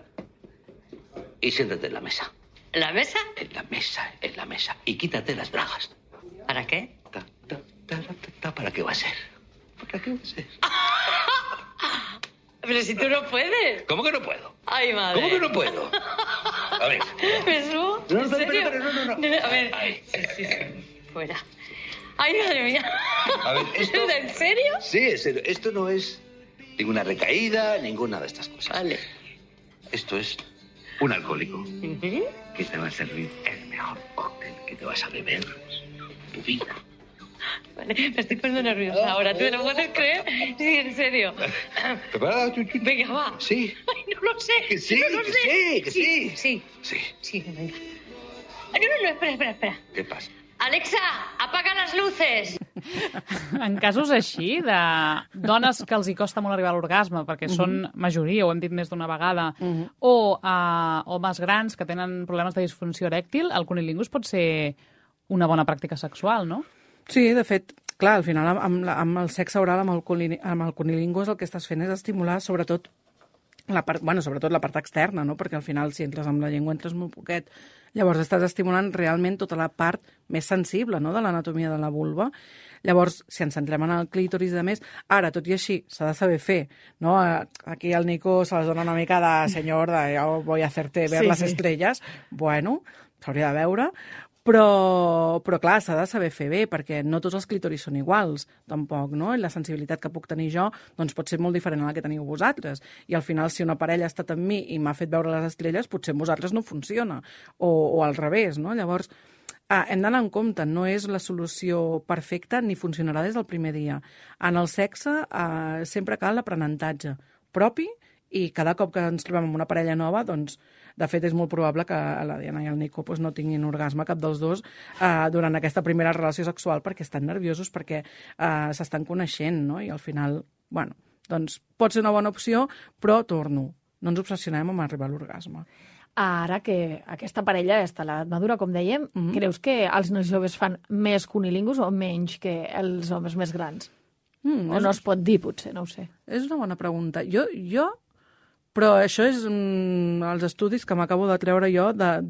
M: y siéntate en la mesa.
L: ¿La mesa?
M: En la mesa. Y quítate las bragas.
L: ¿Para qué?
M: ¿Para qué va a ser? ¿Para qué va a ser?
L: Pero si tú no puedes.
M: ¿Cómo que no puedo?
L: Ay, madre.
M: ¿Cómo que no puedo? A ver.
L: ¿Me subo?
M: No,
L: ¿En serio?
M: no.
L: A ver. Sí. Fuera. Ay, madre mía.
M: A ver, esto...
L: ¿En serio?
M: Sí, en serio. Esto no es ninguna recaída, ninguna de estas cosas.
L: Vale.
M: Esto es un alcohólico que te va a servir el mejor cóctel que te vas a beber en tu vida.
L: Vale, me estoy poniendo nerviosa ahora. ¿Tú lo puedes creer? Sí, en serio.
M: ¿Preparada?
L: Venga, va.
M: Sí.
L: Ay, no lo sé.
M: Que sí,
L: no lo
M: que
L: sé.
M: sí, que sí.
L: Sí, venga. Ay, no, espera.
M: ¿Qué pasa?
L: Alexa, apaga les luces.
B: En casos així, de dones que els hi costa molt arribar a l'orgasme, perquè són majoria, ho hem dit més d'una vegada, o homes grans que tenen problemes de disfunció erèctil, el cunilingus pot ser una bona pràctica sexual, no?
I: Sí, de fet, clar, al final amb el sexe oral, amb el cunilingus, el que estàs fent és estimular sobretot la part externa, no? Perquè al final, si entres amb la llengua, entres molt poquet. Llavors estàs estimulant realment tota la part més sensible, no?, de l'anatomia de la vulva. Llavors, si ens centrem en el clítoris i de més, ara, tot i així, s'ha de saber fer, no? Aquí al Nico se les dona una mica de senyor, de yo voy a hacerte ver las estrellas. Bueno, s'hauria de veure, però clar, s'ha de saber fer bé, perquè no tots els clítoris són iguals, tampoc, no? I la sensibilitat que puc tenir jo doncs pot ser molt diferent a la que teniu vosaltres. I al final, si una parella ha estat amb mi i m'ha fet veure les estrelles, potser amb vosaltres no funciona, o al revés, no? Llavors, hem d'anar en compte, no és la solució perfecta ni funcionarà des del primer dia. En el sexe sempre cal l'aprenentatge propi i cada cop que ens trobem amb una parella nova, doncs, de fet, és molt probable que la Diana i el Nico no tinguin orgasme, cap dels dos, durant aquesta primera relació sexual, perquè estan nerviosos, perquè s'estan coneixent, no? I al final, bueno, doncs pot ser una bona opció, però torno. No ens obsessionem amb arribar a l'orgasme.
C: Ara que aquesta parella està a l'edat madura, com dèiem, creus que els nois joves fan més cunilingus o menys que els homes més grans? O no es pot dir, potser, no ho sé.
I: És una bona pregunta. Però això és els estudis que m'acabo de treure jo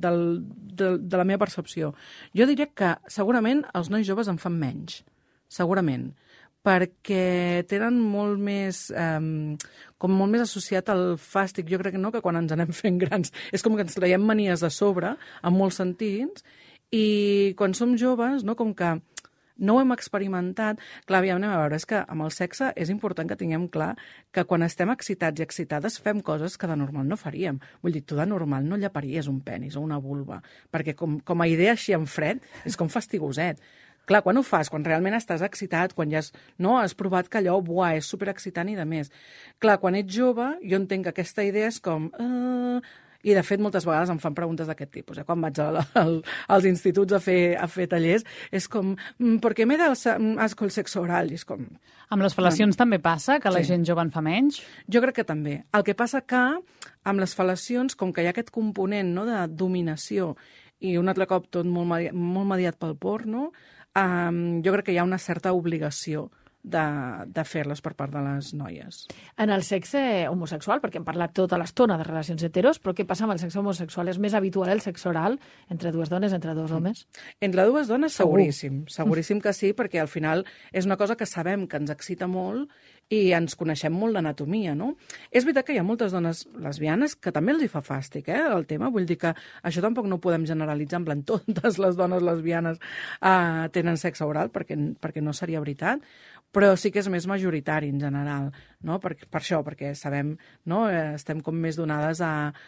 I: de la meva percepció. Jo diria que segurament els nois joves en fan menys, segurament, perquè tenen molt més, com molt més associat al fàstic. Jo crec que no, que quan ens anem fent grans és com que ens traiem manies de sobre, en molts sentits, I quan som joves, no, com que no ho hem experimentat, clar, anem a veure, és que amb el sexe és important que tinguem clar que quan estem excitats i excitades fem coses que de normal no faríem. Vull dir, tu de normal no llaparies un penis o una vulva, perquè com a idea així en fred és com fastigoset. Clar, quan ho fas, quan realment estàs excitat, quan ja has provat que allò, és superexcitant i de més. Clar, quan ets jove, jo entenc que aquesta idea és com... I, de fet, moltes vegades em fan preguntes d'aquest tipus. Quan vaig als instituts a fer tallers, és com, ¿por qué me da asco el sexo oral? I és com...
B: Amb les fel·lacions també passa, que la gent jove en fa menys?
I: Jo crec que també. El que passa que amb les fel·lacions, com que hi ha aquest component de dominació i un altre cop tot molt mediat pel porno, jo crec que hi ha una certa obligació de fer-les per part de les noies.
C: En el sexe homosexual, perquè hem parlat tota l'estona de relacions heteros, però què passa amb el sexe homosexual? És més habitual el sexe oral entre dues dones, entre dos homes?
I: Entre dues dones, seguríssim que sí, perquè al final és una cosa que sabem que ens excita molt i ens coneixem molt d'anatomia, no? És veritat que hi ha moltes dones lesbianes que també els hi fa fàstic, el tema. Vull dir que això tampoc no ho podem generalitzar, en plan, totes les dones lesbianes tenen sexe oral, perquè no seria veritat, però sí que és més majoritari en general, no? Per això, perquè sabem, no? Estem com més donades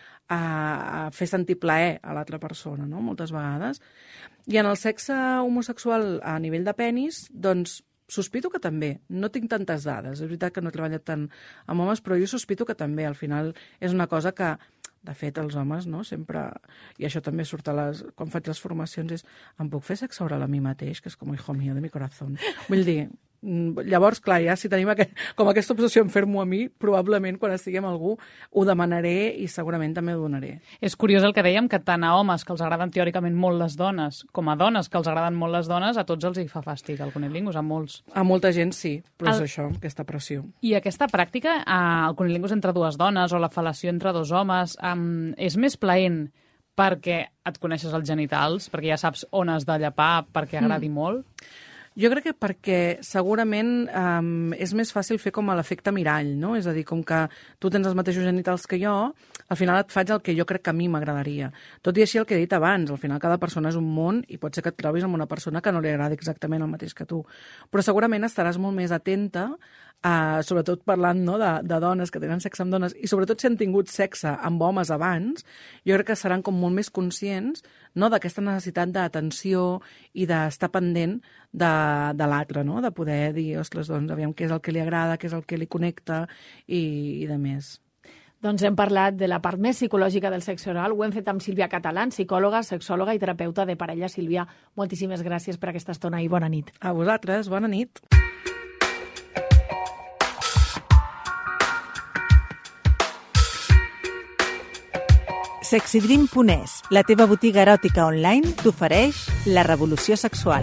I: a fer sentir plaer a l'altra persona, no? Moltes vegades. I en el sexe homosexual a nivell de penis, doncs, sospito que també. No tinc tantes dades. És veritat que no he treballat tant amb homes, però jo sospito que també. Al final és una cosa que, de fet, els homes, no? Sempre... I això també surt quan faig les formacions, és em puc fer sexe oral a mi mateix? Que és com, hijo mío, de mi corazón. Vull dir... Llavors, clar, ja si tenim com aquesta obsessió en fer-m'ho a mi, probablement quan estiguem amb algú ho demanaré i segurament també ho donaré.
B: És curiós el que dèiem, que tant a homes que els agraden teòricament molt les dones, com a dones que els agraden molt les dones, a tots els hi fa fàstic el cunilingus, a molts.
I: A molta gent sí, però és això, aquesta pressió.
B: I aquesta pràctica, el cunilingus entre dues dones o la fel·lació entre dos homes, és més plaent perquè et coneixes els genitals, perquè ja saps on has de llepar, perquè agradi molt?
I: Jo crec que perquè segurament és més fàcil fer com l'efecte mirall, no? És a dir, com que tu tens els mateixos genitals que jo, al final et faig el que jo crec que a mi m'agradaria. Tot i així el que he dit abans, al final cada persona és un món i pot ser que et trobis amb una persona que no li agradi exactament el mateix que tu. Però segurament estaràs molt més atenta, sobretot parlant de dones que tenen sexe amb dones i sobretot si han tingut sexe amb homes abans, jo crec que seran com molt més conscients d'aquesta necessitat d'atenció i d'estar pendent de l'altre, no? De poder dir, ostres, doncs, aviam què és el que li agrada, què és el que li connecta i de més.
C: Doncs hem parlat de la part més psicològica del sexe oral. Ho hem fet amb Sílvia Catalán, psicòloga, sexòloga i terapeuta de parella. Sílvia, moltíssimes gràcies per aquesta estona i bona nit.
I: A vosaltres, bona nit.
N: Sexydream.es, la teva botiga eròtica online, t'ofereix la revolució sexual.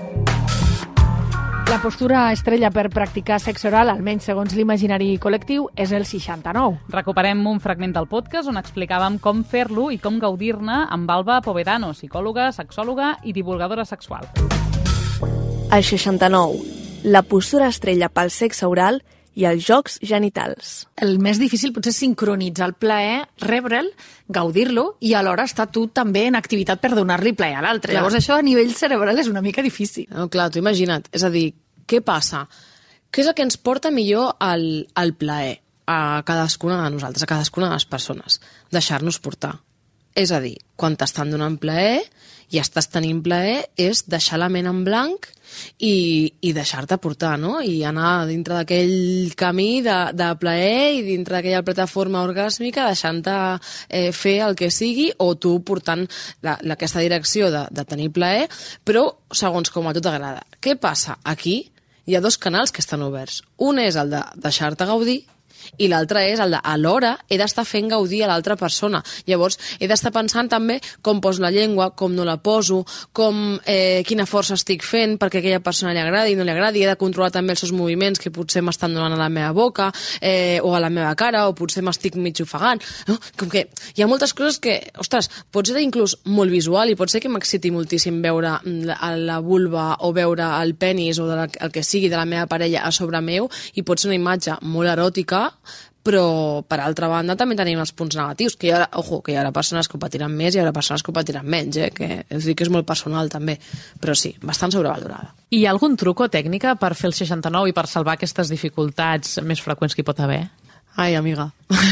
C: La postura estrella per practicar sexe oral, almenys segons l'imaginari col·lectiu, és el 69.
B: Recuperem un fragment del podcast on explicàvem com fer-lo i com gaudir-ne amb Alba Povedano, psicòloga, sexòloga i divulgadora sexual.
O: El 69. La postura estrella pel sexe oral i els jocs genitals.
C: El més difícil potser és sincronitzar el plaer, rebre'l, gaudir-lo i alhora estar tu també en activitat per donar-li plaer a l'altre. Llavors això a nivell cerebral és una mica difícil.
P: No, clar, tu imagina't. És a dir, què passa? Què és el que ens porta millor al plaer a cadascuna de nosaltres, a cadascuna de les persones? Deixar-nos portar. És a dir, quan t'estan donant plaer i estàs tenint plaer, és deixar la ment en blanc i deixar-te portar, no? I anar dintre d'aquell camí de plaer i dintre d'aquella plataforma orgàsmica deixant-te fer el que sigui o tu portant aquesta direcció de tenir plaer, però segons com a tu t'agrada. Què passa? Aquí hi ha dos canals que estan oberts. Un és el de deixar-te gaudir i l'altre és el de, alhora, he d'estar fent gaudir a l'altra persona. Llavors, he d'estar pensant també com poso la llengua, com no la poso, quina força estic fent perquè a aquella persona li agradi i no li agradi. He de controlar també els seus moviments que potser m'estan donant a la meva boca o a la meva cara o potser m'estic mig ofegant. No? Com que hi ha moltes coses que, ostres, pot ser inclús molt visual i pot ser que m'exciti moltíssim veure la vulva o veure el penis o el que sigui de la meva parella a sobre meu i pot ser una imatge molt eròtica però per altra banda també tenim els punts negatius, que hi haurà persones que ho patiran més i hi haurà persones que ho patiran menys, que és molt personal també, però sí, bastant sobrevalorada.
Q: Hi ha algun truc o tècnica per fer el 69 i per salvar aquestes dificultats més freqüents que hi pot haver?
P: Ai, amiga,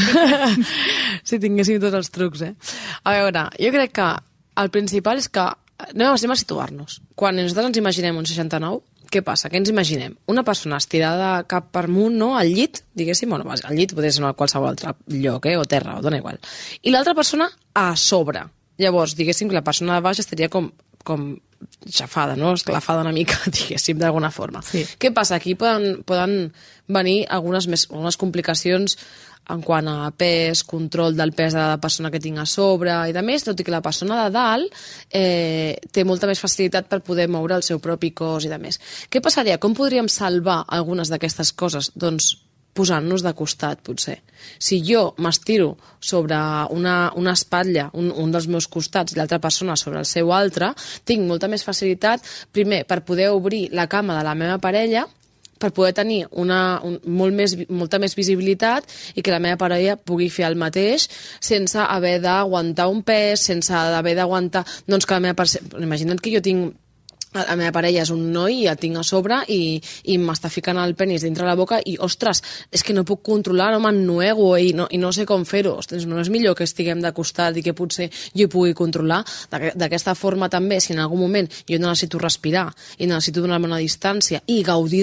P: si tinguéssim tots els trucs, A veure, jo crec que el principal és que anem a situar-nos. Quan nosaltres ens imaginem un 69, què passa? Què ens imaginem? Una persona estirada cap per amunt, no? Al llit, diguéssim, bueno, al llit podria ser a qualsevol altre lloc, o terra, o dona igual. I l'altra persona a sobre. Llavors, diguéssim que la persona de baix estaria com xafada, no? Esclafada una mica, diguéssim, d'alguna forma. Sí. Què passa? Aquí poden venir algunes complicacions en quant a pes, control del pes de la persona que tinc a sobre i de més, tot i que la persona de dalt té molta més facilitat per poder moure el seu propi cos i de més. Què passaria? Com podríem salvar algunes d'aquestes coses? Doncs posant-nos de costat, potser. Si jo m'estiro sobre una espatlla, un dels meus costats, i l'altra persona sobre el seu altre, tinc molta més facilitat, primer, per poder obrir la cama de la meva parella, per poder tenir molta més visibilitat i que la meva parella pugui fer el mateix sense haver d'aguantar un pes, sense haver d'aguantar... Doncs que la meva imagina't que jo tinc... La meva parella és un noi i la tinc a sobre i m'està ficant el penis dintre la boca i, ostres, és que no puc controlar, no m'ennuego i no sé com fer-ho. Ostres, no és millor que estiguem de costat i que potser jo hi pugui controlar. D'aquesta forma també, si en algun moment jo necessito respirar i necessito donar-me una distància i gaudir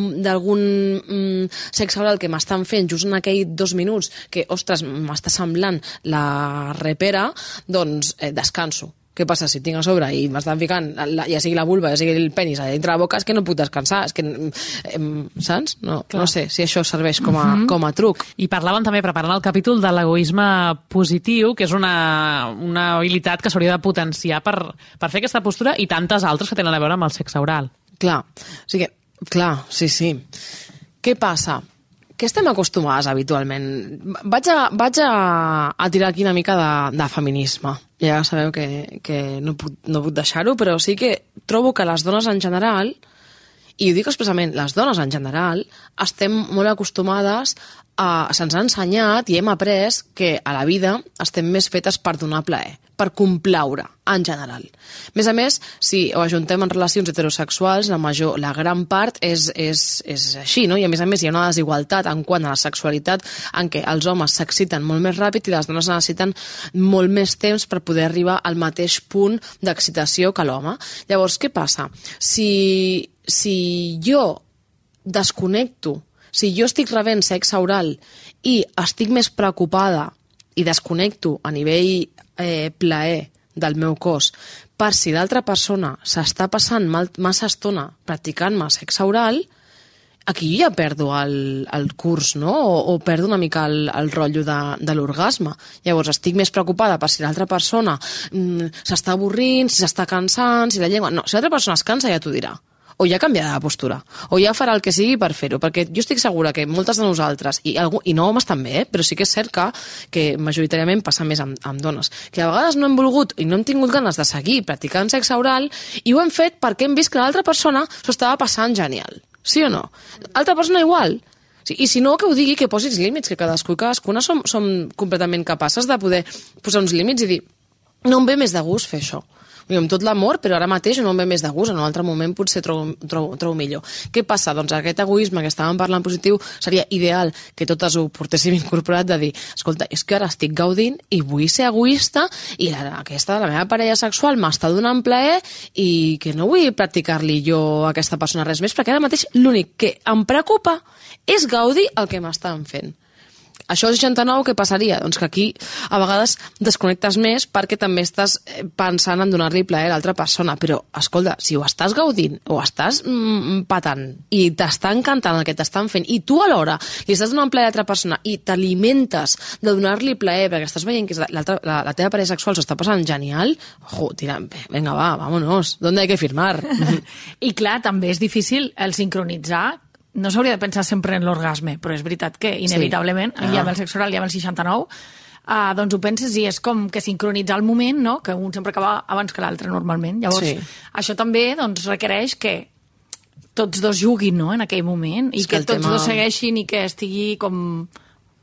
P: d'algun sexe oral que m'estan fent just en aquells 2 minuts que, ostres, m'està semblant la repera, doncs descanso. Què passa? Si tinc a sobre i m'estan ficant, ja sigui la vulva, ja sigui el penis a dintre la boca, és que no puc descansar, és que, saps? No sé si això serveix com a truc.
Q: I parlàvem també, preparant el capítol, de l'egoisme positiu, que és una habilitat que s'hauria de potenciar per fer aquesta postura i tantes altres que tenen a veure amb el sexe oral.
P: Clar, o sigui, sí. Què passa? Què estem acostumades habitualment? Vaig a tirar aquí una mica de feminisme. Ja sabeu que no puc deixar-ho, però sí que trobo que les dones en general, i ho dic expressament, les dones en general, estem molt acostumades se'ns ha ensenyat i hem après que a la vida estem més fetes per donar plaer, per complaure, en general. A més, si ho ajuntem en relacions heterosexuals, la gran part és així, no? I a més hi ha una desigualtat en quant a la sexualitat en què els homes s'exciten molt més ràpid i les dones necessiten molt més temps per poder arribar al mateix punt d'excitació que l'home. Llavors, què passa? Si jo desconnecto, si jo estic rebent sexe oral i estic més preocupada i desconnecto a nivell plaer del meu cos per si l'altra persona s'està passant massa estona practicant-me sexe oral, aquí jo ja perdo el curs, no? O perdo una mica el rotllo de l'orgasme. Llavors estic més preocupada per si l'altra persona s'està avorrint, si s'està cansant, si la llengua... No, si l'altra persona es cansa ja t'ho dirà. O ja canviarà de postura, o ja farà el que sigui per fer-ho, perquè jo estic segura que moltes de nosaltres, i no homes també, però sí que és cert que majoritàriament passa més amb dones, que a vegades no hem volgut i no hem tingut ganes de seguir practicant sexe oral i ho hem fet perquè hem vist que l'altra persona s'ho estava passant genial. Sí o no? L'altra persona igual. I si no, que ho digui, que posis límits, que cadascú i cadascuna som completament capaces de poder posar uns límits i dir no em ve més de gust fer això. Amb tot l'amor, però ara mateix no em ve més de gust, en un altre moment potser trobo millor. Què passa? Doncs aquest egoisme que estàvem parlant positiu seria ideal que totes ho portéssim incorporat de dir, escolta, és que ara estic gaudint i vull ser egoista i la meva parella sexual m'està donant plaer i que no vull practicar-li jo a aquesta persona res més, perquè ara mateix l'únic que em preocupa és gaudir el que m'estan fent. Això 69, què passaria? Doncs que aquí a vegades desconnectes més perquè també estàs pensant en donar-li plaer a l'altra persona. Però, escolta, si ho estàs gaudint o estàs patant i t'està encantant el que t'estan fent i tu alhora li estàs donant plaer a l'altra persona i t'alimentes de donar-li plaer perquè estàs veient que la teva parella sexual s'està passant genial, tira, venga, va, vámonos, ¿dónde hay que firmar?
C: I clar, també és difícil el sincronitzar. No s'hauria de pensar sempre en l'orgasme, però és veritat que, inevitablement, ja amb el sexe oral, ja amb el 69, doncs ho penses i és com que sincronitzar el moment, no? Que un sempre acaba abans que l'altre, normalment. Llavors, això també requereix que tots dos juguin, no?, en aquell moment, i que tots dos segueixin i que estigui com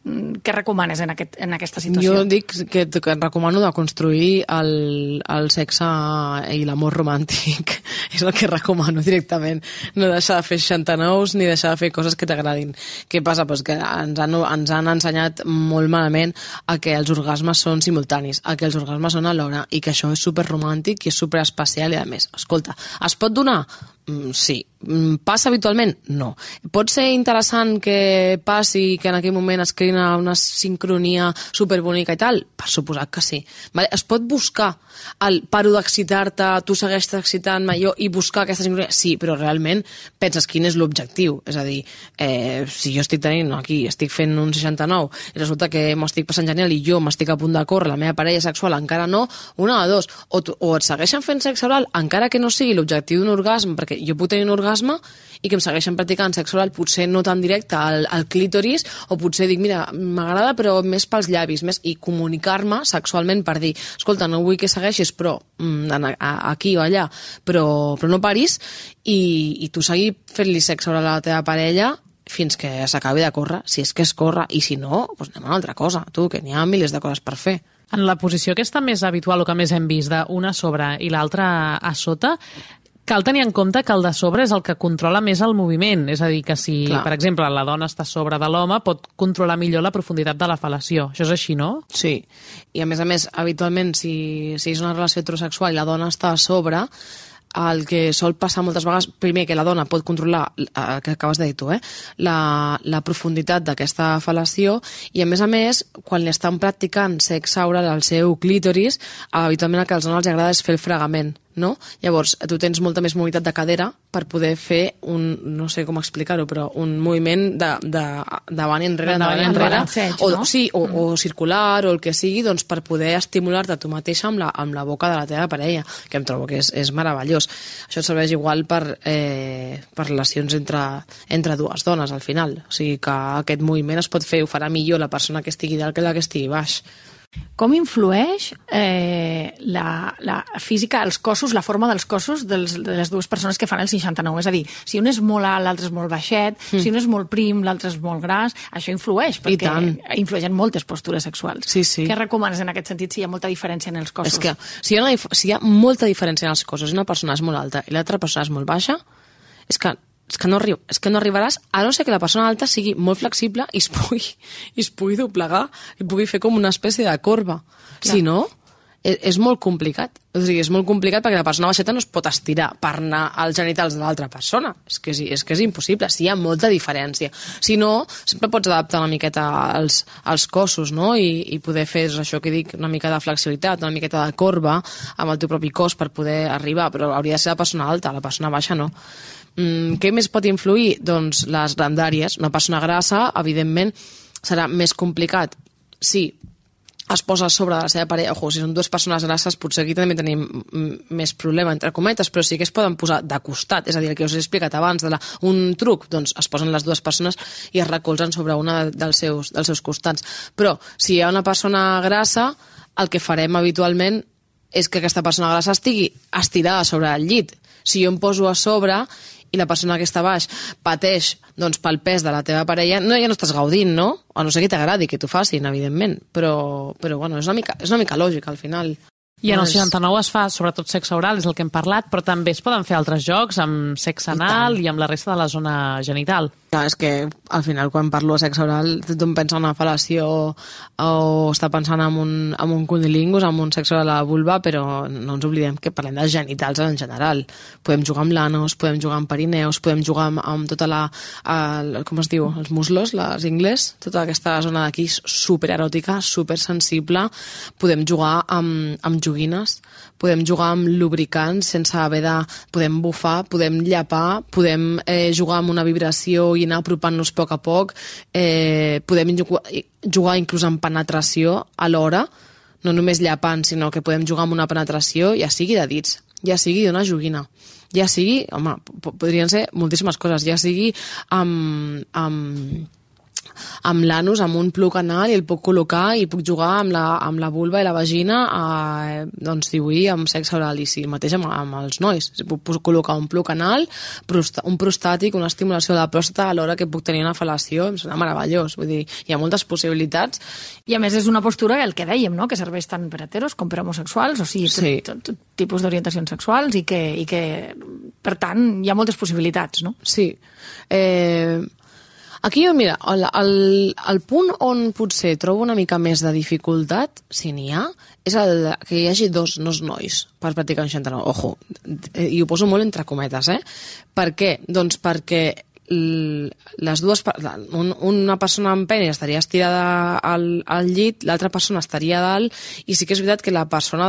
C: Què recomanes en aquesta situació?
P: Jo dic que et recomano de construir el sexe i l'amor romàntic. És el que recomano directament. No deixar de fer 69 ni deixar de fer coses que t'agradin. Què passa? Pues que ens han ensenyat molt malament a que els orgasmes són simultanis, a que els orgasmes són alhora i que això és superromàntic i és superespecial i a més, escolta, es pot donar? Sí. Passa habitualment? No. Pot ser interessant que passi, que en aquell moment es creï una sincronia superbonica i tal? Per suposat que sí. Vale? Es pot buscar el paro d'excitar-te, tu segueixes excitant-me jo i buscar aquesta sincronia? Sí, però realment penses quin és l'objectiu. És a dir, si jo estic tenint aquí, estic fent un 69 i resulta que m'ho estic passant genial i jo m'estic a punt de córrer, la meva parella sexual encara no, una de dos, o et segueixen fent sexe oral encara que no sigui l'objectiu d'un orgasme, perquè jo puc tenir un orgasme i que em segueixen practicant sexe oral, potser no tan directe al clítoris, o potser dic, mira, m'agrada però més pels llavis, i comunicar-me sexualment per dir, escolta, no vull que segueixis, però aquí o allà, però no paris, i tu seguir fent-li sexe oral a la teva parella fins que s'acabi de córrer, si és que es corre, i si no, doncs anem a una altra cosa, tu, que n'hi ha milers de coses per fer.
Q: En la posició aquesta més habitual o que més hem vist, d'una a sobre i l'altra a sota, cal tenir en compte que el de sobre és el que controla més el moviment. És a dir, que si, per exemple, la dona està a sobre de l'home, pot controlar millor la profunditat de la fel·lació. Això és així, no?
P: Sí. I a més, habitualment, si és una relació heterosexual i la dona està a sobre, el que sol passar moltes vegades, primer, que la dona pot controlar, el que acabes de dir tu, la profunditat d'aquesta fel·lació, i a més, quan li estan practicant sexe oral al seu clítoris, habitualment el que als dones els agrada és fer el fregament, no? Llavors, tu tens molta més mobilitat de cadera per poder fer no sé com explicar-ho, però un moviment davant i enrere, o circular, o el que sigui, doncs per poder estimular-te tu mateixa amb la boca de la teva parella, que em trobo que és meravellós. Això et serveix igual per relacions entre dues dones, al final. O sigui que aquest moviment es pot fer, ho farà millor la persona que estigui dalt que la que estigui baix.
C: Com influeix la física, els cossos, la forma dels cossos de les dues persones que fan el 69? És a dir, si un és molt alt, l'altre és molt baixet, si un és molt prim, l'altre és molt gras, això influeix, perquè influeix en moltes postures sexuals.
P: Sí, sí.
C: Què recomanes en aquest sentit si hi ha molta diferència en els cossos?
P: És que si hi ha molta diferència en els cossos i una persona és molt alta i l'altra persona és molt baixa, és que no arribaràs, a no ser que la persona alta sigui molt flexible i es pugui doblegar i pugui fer com una espècie de corba. Clar. Si no, és molt complicat. O sigui, és molt complicat perquè la persona baixeta no es pot estirar per anar als genitals de l'altra persona. És que és impossible, si hi ha molta diferència. Si no, sempre pots adaptar una miqueta als cossos, no? I poder fer això que dic, una mica de flexibilitat, una miqueta de corba amb el teu propi cos per poder arribar, però hauria de ser la persona alta, la persona baixa no. Què més pot influir? Doncs les grandàries. Una persona grassa, evidentment, serà més complicat si es posa a sobre de la seva parella. Si són dues persones grasses, potser aquí també tenim més problema, entre cometes, però sí que es poden posar de costat. És a dir, el que us he explicat abans, un truc, doncs es posen les dues persones i es recolzen sobre una dels seus costats. Però si hi ha una persona grassa, el que farem habitualment és que aquesta persona grassa estigui estirada sobre el llit. Si jo em poso a sobre i la persona que està baix pateix doncs, pel pes de la teva parella, ja no estàs gaudint, no? A no ser que t'agradi que t'ho facin, evidentment. Però bueno, és una mica lògica, al final.
Q: I en el 69 es fa, sobretot, sexe oral, és el que hem parlat, però també es poden fer altres jocs amb sexe anal i amb la resta de la zona genital.
P: Clar, és que al final quan parlo de sexe oral tothom pensa en una fel·lació o està pensant en un cunilingus, en un sexe oral a la vulva, però no ens oblidem que parlem de genitals en general. Podem jugar amb l'anos, podem jugar amb perineus, podem jugar amb tota com es diu? Els muslos, les ingles, tota aquesta zona d'aquí supereròtica, supersensible. Podem jugar amb joguines, podem jugar amb lubricants sense haver de... Podem bufar, podem llapar, podem jugar amb una vibració i anar apropant-nos a poc, podem jugar inclús amb penetració alhora, no només llapant, sinó que podem jugar amb una penetració, ja sigui de dits, ja sigui d'una joguina, ja sigui, home, podrien ser moltíssimes coses, ja sigui amb amb l'anus, amb un plug anal, i el puc col·locar i puc jugar amb la vulva i la vagina a dibuir amb sexe oral, i sí, el mateix amb els nois. Puc col·locar un plug anal, un prostàtic, una estimulació de la pròstata alhora que puc tenir una fel·lació, em sembla meravellós. Vull dir, hi ha moltes possibilitats.
C: I a més és una postura, el que dèiem, no? Que serveix tant per heteros com per homosexuals, o sigui, tot tipus d'orientacions sexuals, i que, per tant, hi ha moltes possibilitats, no?
P: Sí. Aquí jo, mira, el punt on potser trobo una mica més de dificultat, si n'hi ha, és que hi hagi dos nois per practicar un 69. Ojo, i ho poso molt entre cometes, Per què? Doncs perquè les dues, una persona amb pene estaria estirada al llit, l'altra persona estaria a dalt, i sí que és veritat que la persona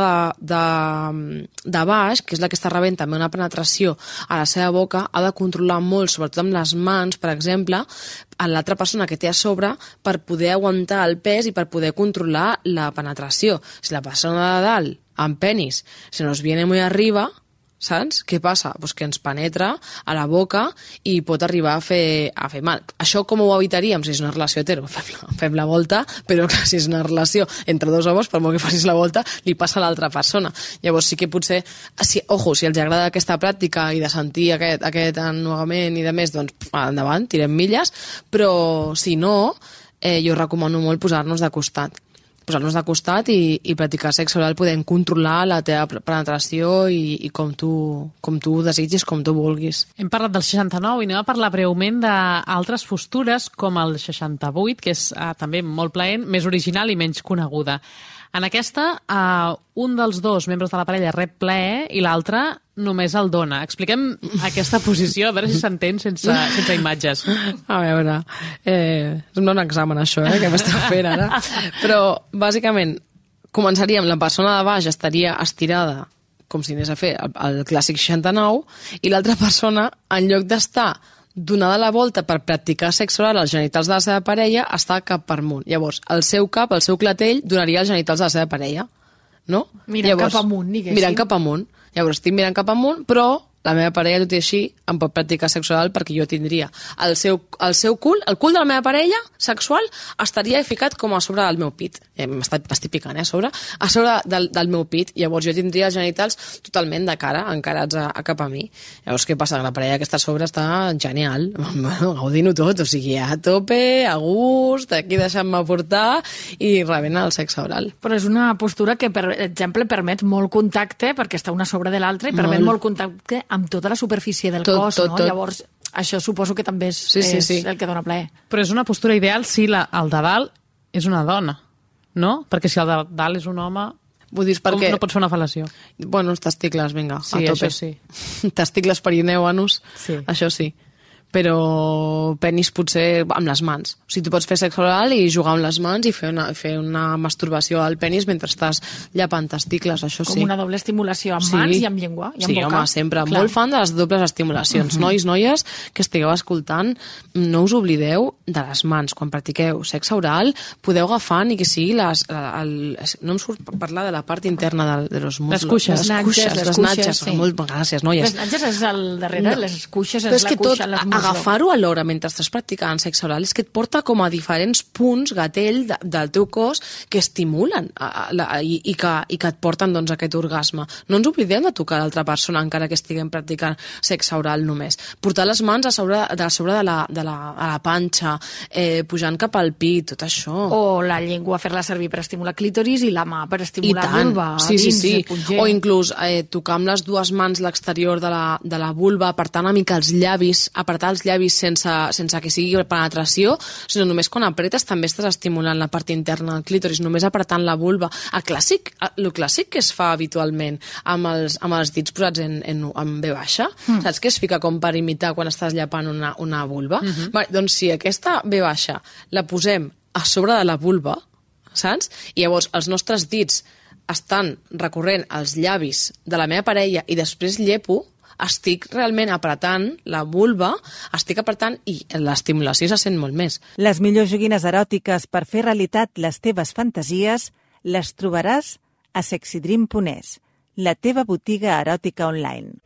P: de baix, que és la que està rebent també una penetració a la seva boca, ha de controlar molt, sobretot amb les mans, per exemple, a l'altra persona que té a sobre, per poder aguantar el pes i per poder controlar la penetració. Si la persona de dalt, amb penis, se nos viene muy arriba, saps? Què passa? Pues que ens penetra a la boca i pot arribar a fer mal. Això com ho evitaríem si és una relació hetero? Fem la volta, però clar, si és una relació entre dos homes, per molt que facis la volta, li passa a l'altra persona. Llavors sí que potser, si els agrada aquesta pràctica i de sentir aquest ennuegament i de més, doncs endavant, tirem milles, però si no, jo recomano molt posar-nos de costat i practicar sexe oral, podent controlar la teva penetració i com tu desitgis, com tu vulguis.
Q: Hem parlat del 69 i anem a parlar breument d'altres postures com el 68, que és també molt plaent, més original i menys coneguda. En aquesta, un dels dos membres de la parella rep plaer i l'altre només el dona. Expliquem aquesta posició, a veure si s'entén sense imatges.
P: A veure, és un examen això, que m'esteu fent ara. Però, bàsicament, començaríem, la persona de baix estaria estirada, com si anés a fer el clàssic 69, i l'altra persona, en lloc d'estar donada la volta per practicar sexe oral als genitals de la seva parella, està cap per amunt. Llavors, el seu cap, el seu clatell, donaria els genitals de la seva parella. No?
C: Mirant cap amunt, diguéssim.
P: Mirant cap amunt. Llavors, estic mirant cap amunt, però la meva parella, tot i així, em pot practicar sexe oral perquè jo tindria el seu cul, el cul de la meva parella sexual estaria ficat com a sobre del meu pit. M'estic picant, a sobre del meu pit. Llavors jo tindria els genitals totalment de cara, encarats cap a mi. Llavors què passa? La parella que està a sobre està genial. Gaudint-ho tot, o sigui, a tope, a gust, aquí deixant-me portar i rebent el sexe oral.
C: Però és una postura que, per exemple, permet molt contacte, perquè està una sobre de l'altra, i permet molt contacte amb tota la superfície del cos, no? Llavors, això suposo que també és el que dona plaer.
Q: Però és una postura ideal si el de dalt és una dona, no? Perquè si el de dalt és un home,
P: vull dir, perquè
Q: no pots fer una fel·lació.
P: Bueno, els testicles, vinga,
Q: sí,
P: a tope.
Q: Això sí.
P: Testicles, perineu, anus,
Q: sí.
P: Això sí. Però penis potser amb les mans. O sigui, tu pots fer sexe oral i jugar amb les mans i fer una masturbació al penis mentre estàs llapant testicles, això sí.
C: Com una doble estimulació amb mans i amb llengua i amb boca.
P: Sí, home, sempre. Clar. Molt fan de les dobles estimulacions. Nois, noies, que estigueu escoltant, no us oblideu de les mans. Quan practiqueu sexe oral, podeu agafar ni que sigui no em surt parlar de la part interna de los muslos.
C: Les natges.
P: Sí. Molt gràcies, noies.
C: Les natges és al darrere, les cuixes és la cuixa, les muslos.
P: Agafar-ho alhora mentre estàs practicant sexe oral és que et porta com a diferents punts gatell del teu cos que estimulen i que et porten doncs, aquest orgasme. No ens oblidem de tocar l'altra persona encara que estiguem practicant sexe oral només. Portar les mans a sobre de la panxa, pujant cap al pit, tot això.
C: O la llengua, fer-la servir per estimular clítoris i la mà per estimular vulva.
P: Sí. O inclús tocar amb les dues mans l'exterior de la vulva, apretar una mica els llavis, apretar els llavis sense que sigui penetració, sinó només quan apretes també estàs estimulant la part interna del clítoris, només apretant la vulva. El clàssic que es fa habitualment amb els dits posats en V baixa, saps que es fica com per imitar quan estàs llapant una vulva? Vale, doncs si aquesta V baixa la posem a sobre de la vulva, saps? I llavors els nostres dits estan recorrent els llavis de la meva parella i després llepo, estic realment apretant la vulva, estic apretant i l'estimulació se sent molt més.
N: Les millors joguines eròtiques per fer realitat les teves fantasies les trobaràs a sexydream.es, la teva botiga eròtica online.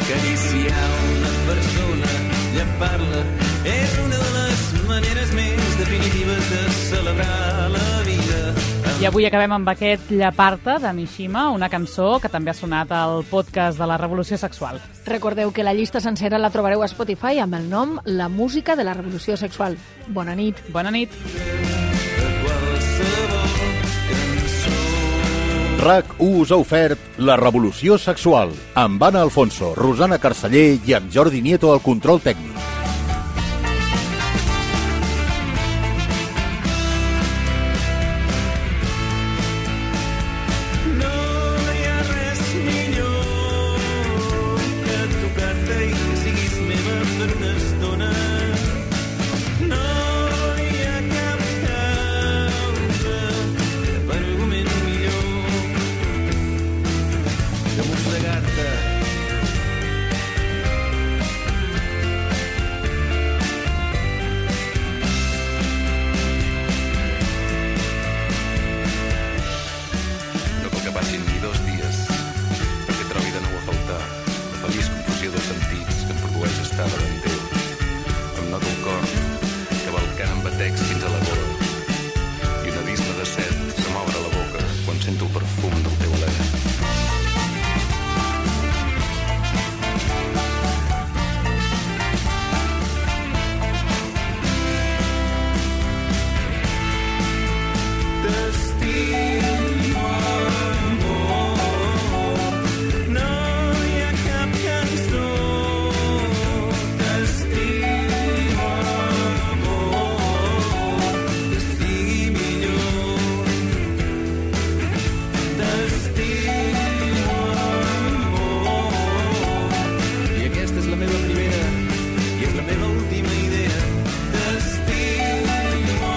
R: Acariciar una persona, llepar-la, és una de les maneres més definitives de celebrar la vida.
B: I avui acabem amb aquest Llepar-te de Mishima, una cançó que també ha sonat al podcast de la Revolució Sexual.
C: Recordeu que la llista sencera la trobareu a Spotify amb el nom La música de la Revolució Sexual. Bona nit.
B: Bona nit.
A: RAC1 us ha ofert La Revolució Sexual amb Anna Alfonso, Rosana Carceller i amb Jordi Nieto al control tècnic.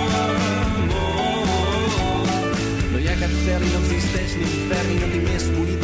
R: No existeix l'infern i no tinc més política